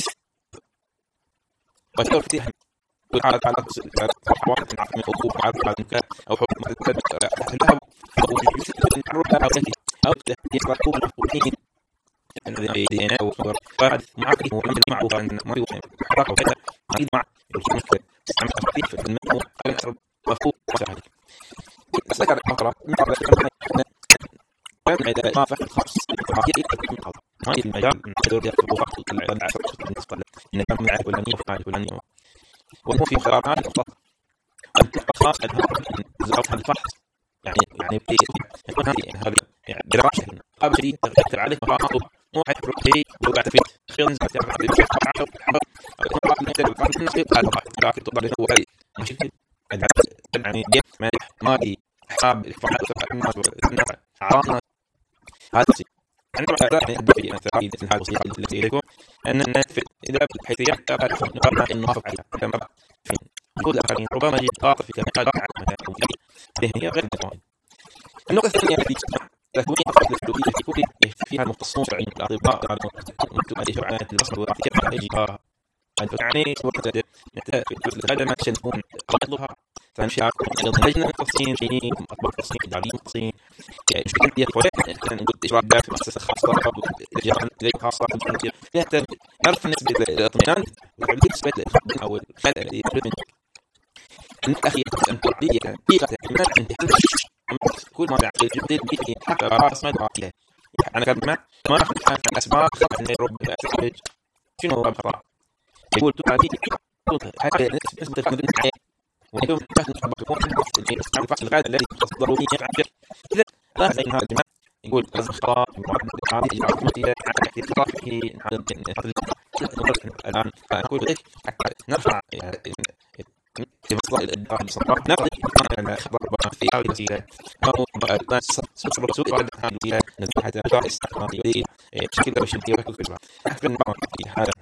Speaker 1: وشعور كثير وحالة على حوالة من حقوق عرب على المكان أو حقوق مكتب تحلها أو تهدي أو تهدي ركوب المحقوقين الذي يدينا وصور فهذا معقد وعمل معروف أن ما يوصل حركة وكذا عيد مع المشكلة استعمل أخطيف في الماء وقال أسرب مفهوم وسهل أسكر الحقرة من قبل كان إذا ما فهم خاص هاي المجال من حدود يأخذ فقط العدد عشر بالنسبة له إن كان من عارف الأنية وعارف الأنية وهو في خيارات الأفضل أن تبقى خاص زوجها الفحص يعني يكون هذا يعني دراسة قابل شديد تغير عليه مخاطب مو حيث روحي وقعت فيه خير نزل لكن تطلع له وعي مشكل يعني مالي حساب الناس عرفنا هذا الشيء عندما أدرك في مثل هذه الوصية التي إليكم أن إذا الحيثيات نقرنا أن نوافق عليها كما في كل الآخرين ربما يجب قاطع في كلمات ذهنية غير متوازنة. النقطة الثانية التي تكون أفضل الفلوسية فيها المختصون بعلم الأطباء على مكتوب الإشعاعات البصر والرعاية الأجهزة يعني في الخدمة عشان تكون أطلبها فنشاء أيضا لجنة مختصين شيء أطباء مختصين إداريين مختصين مش كده فوائد نقول إشراف داخل في مؤسسة خاصة أو خاصة لا نعرف نسبة الاطمئنان ونسبة أو الخلل الذي يحدث منه الأخير التعبية ما عندي كل ما تعقل جديد بيجي حتى راس ما يدرك أنا كان ما أخذ الأسباب خاصة إنه رب أسباب شنو هو الخطأ يقول تعبية هذا نسبة الخلل عليه ويكون فهم تكون عن الفحص الغاية الذي ضروري يعبر إذا لاحظ أن هذا الجماعة يقول رزق خطأ هذه إجراءات ممثلة عن تحديد خطأ في الآن أقول لك نرفع في مصدر الإدارة بصراحة نقضي على خطأ في هذه الوسيلة أو صبر سوء بعد هذه الوسيلة نزل حتى نشاط استخدام يدي بشكل أو شكل وكل كلمة أحسن بعض في هذا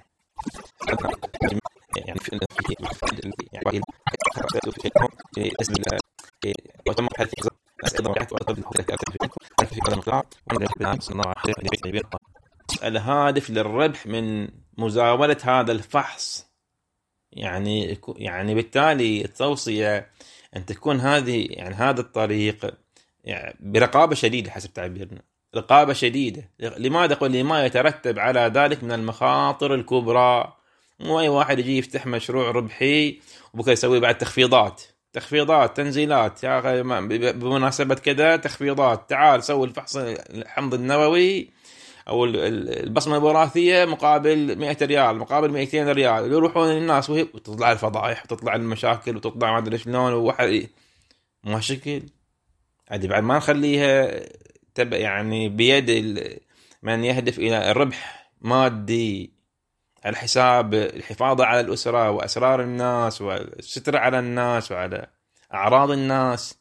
Speaker 1: يعني في يعني في اسم وتم حديث أسئلة وقعت وأطلب الحقوق في هذا المقطع وأنا صنع الهادف للربح من مزاولة هذا الفحص يعني بالتالي التوصية أن تكون هذه يعني هذا الطريق يعني برقابة شديدة حسب تعبيرنا رقابة شديدة. لماذا قل لما يترتب على ذلك من المخاطر الكبرى. مو أي واحد يجي يفتح مشروع ربحي وبكره يسوي بعد تخفيضات تنزيلات يا أخي بمناسبة كذا تخفيضات تعال سوي الفحص الحمض النووي أو البصمة الوراثية مقابل 100 ريال مقابل 200 ريال يروحون للناس وتطلع الفضائح وتطلع المشاكل وتطلع ما أدري شلون وواحد ما شكل عادي بعد ما نخليها تبع يعني بيد من يهدف إلى الربح مادي على حساب الحفاظ على الأسرة وأسرار الناس والستر على الناس وعلى أعراض الناس.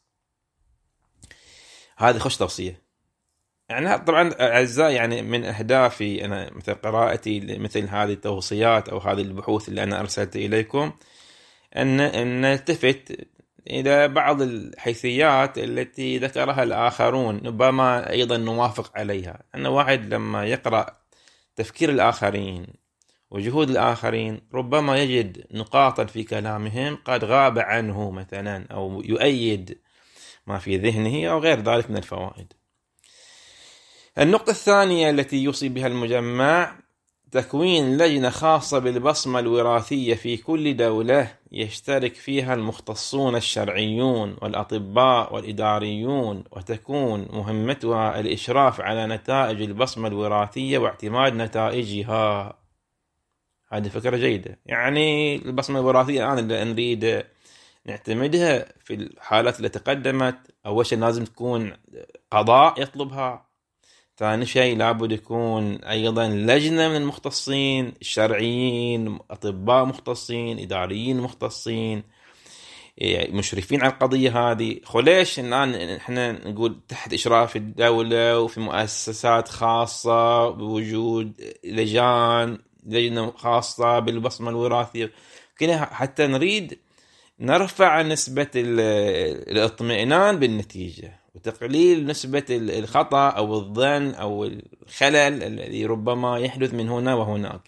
Speaker 1: هذه خش توصية يعني طبعا أعزائي يعني من أهدافي أنا مثل قراءتي مثل هذه التوصيات أو هذه البحوث اللي أنا أرسلت إليكم أن نلتفت إلى بعض الحيثيات التي ذكرها الآخرون ربما أيضا نوافق عليها. أن واحد لما يقرأ تفكير الآخرين وجهود الآخرين ربما يجد نقاطا في كلامهم قد غاب عنه مثلا أو يؤيد ما في ذهنه أو غير ذلك من الفوائد. النقطة الثانية التي يوصي بها المجمع تكوين لجنة خاصة بالبصمة الوراثية في كل دولة يشترك فيها المختصون الشرعيون والأطباء والإداريون، وتكون مهمتها الإشراف على نتائج البصمة الوراثية واعتماد نتائجها. هذه فكرة جيدة. يعني البصمة الوراثية الآن نريد نعتمدها في الحالات التي تقدمت. أول شيء لازم تكون قضاء يطلبها. ثاني شيء لابد يكون أيضا لجنة من المختصين الشرعيين، أطباء مختصين، إداريين مختصين، مشرفين على القضية هذه. ليش الآن إحنا نقول تحت إشراف الدولة وفي مؤسسات خاصة بوجود لجنة خاصة بالبصمة الوراثية كلها؟ حتى نريد نرفع نسبة الاطمئنان بالنتيجة وتقليل نسبة الخطأ أو الظن أو الخلل الذي ربما يحدث من هنا وهناك.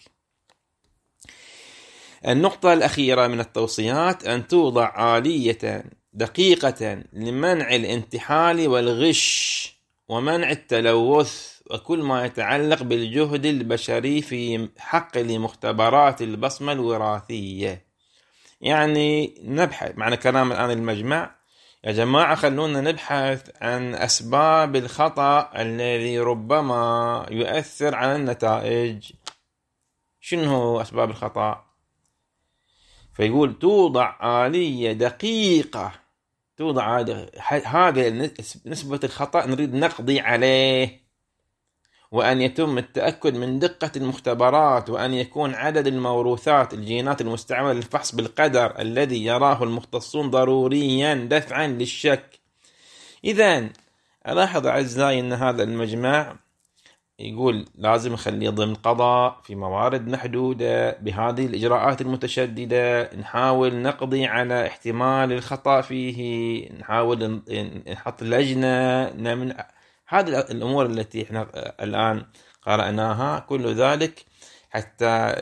Speaker 1: النقطة الأخيرة من التوصيات أن توضع آلية دقيقة لمنع الانتحال والغش ومنع التلوث وكل ما يتعلق بالجهد البشري في حقل مختبرات البصمة الوراثية. يعني نبحث، معنى كلام الآن المجمع يا جماعة خلونا نبحث عن أسباب الخطأ الذي ربما يؤثر على النتائج. شنو هو أسباب الخطأ؟ فيقول توضع آلية دقيقة، توضع هذا نسبة الخطأ نريد نقضي عليه، وأن يتم التأكد من دقة المختبرات، وأن يكون عدد الموروثات الجينات المستعملة للفحص بالقدر الذي يراه المختصون ضروريا دفعا للشك. إذن ألاحظ أعزائي أن هذا المجمع يقول لازم نخليه ضمن قضاء في موارد محدودة بهذه الإجراءات المتشددة، نحاول نقضي على احتمال الخطأ فيه، نحاول نحط لجنة من هذه الأمور التي احنا الآن قرأناها، كل ذلك حتى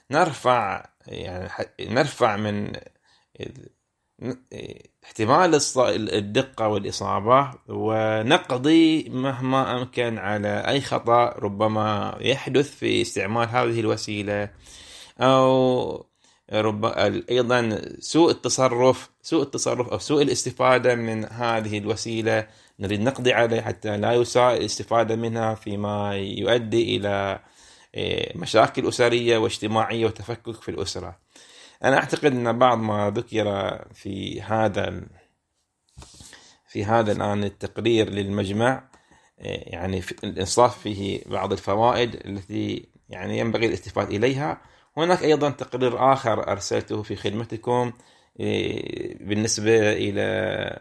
Speaker 1: نرفع من احتمال الدقة والإصابة، ونقضي مهما أمكن على أي خطأ ربما يحدث في استعمال هذه الوسيلة، أو أيضا سوء التصرف أو سوء الاستفادة من هذه الوسيلة نريد نقضي عليه حتى لا يساء الاستفادة منها فيما يؤدي إلى مشاكل أسرية واجتماعية وتفكك في الأسرة. أنا أعتقد أن بعض ما ذكر في هذا الآن التقرير للمجمع يعني الإنصاف فيه بعض الفوائد التي يعني ينبغي الاستفادة إليها. هناك أيضا تقرير آخر أرسلته في خدمتكم بالنسبة إلى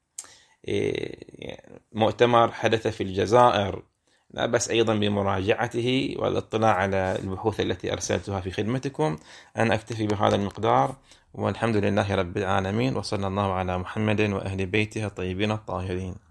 Speaker 1: مؤتمر حدث في الجزائر، لا بس أيضا بمراجعته والاطلاع على البحوث التي أرسلتها في خدمتكم. أنا أكتفي بهذا المقدار، والحمد لله رب العالمين، وصلى الله على محمد وأهل بيته الطيبين الطاهرين.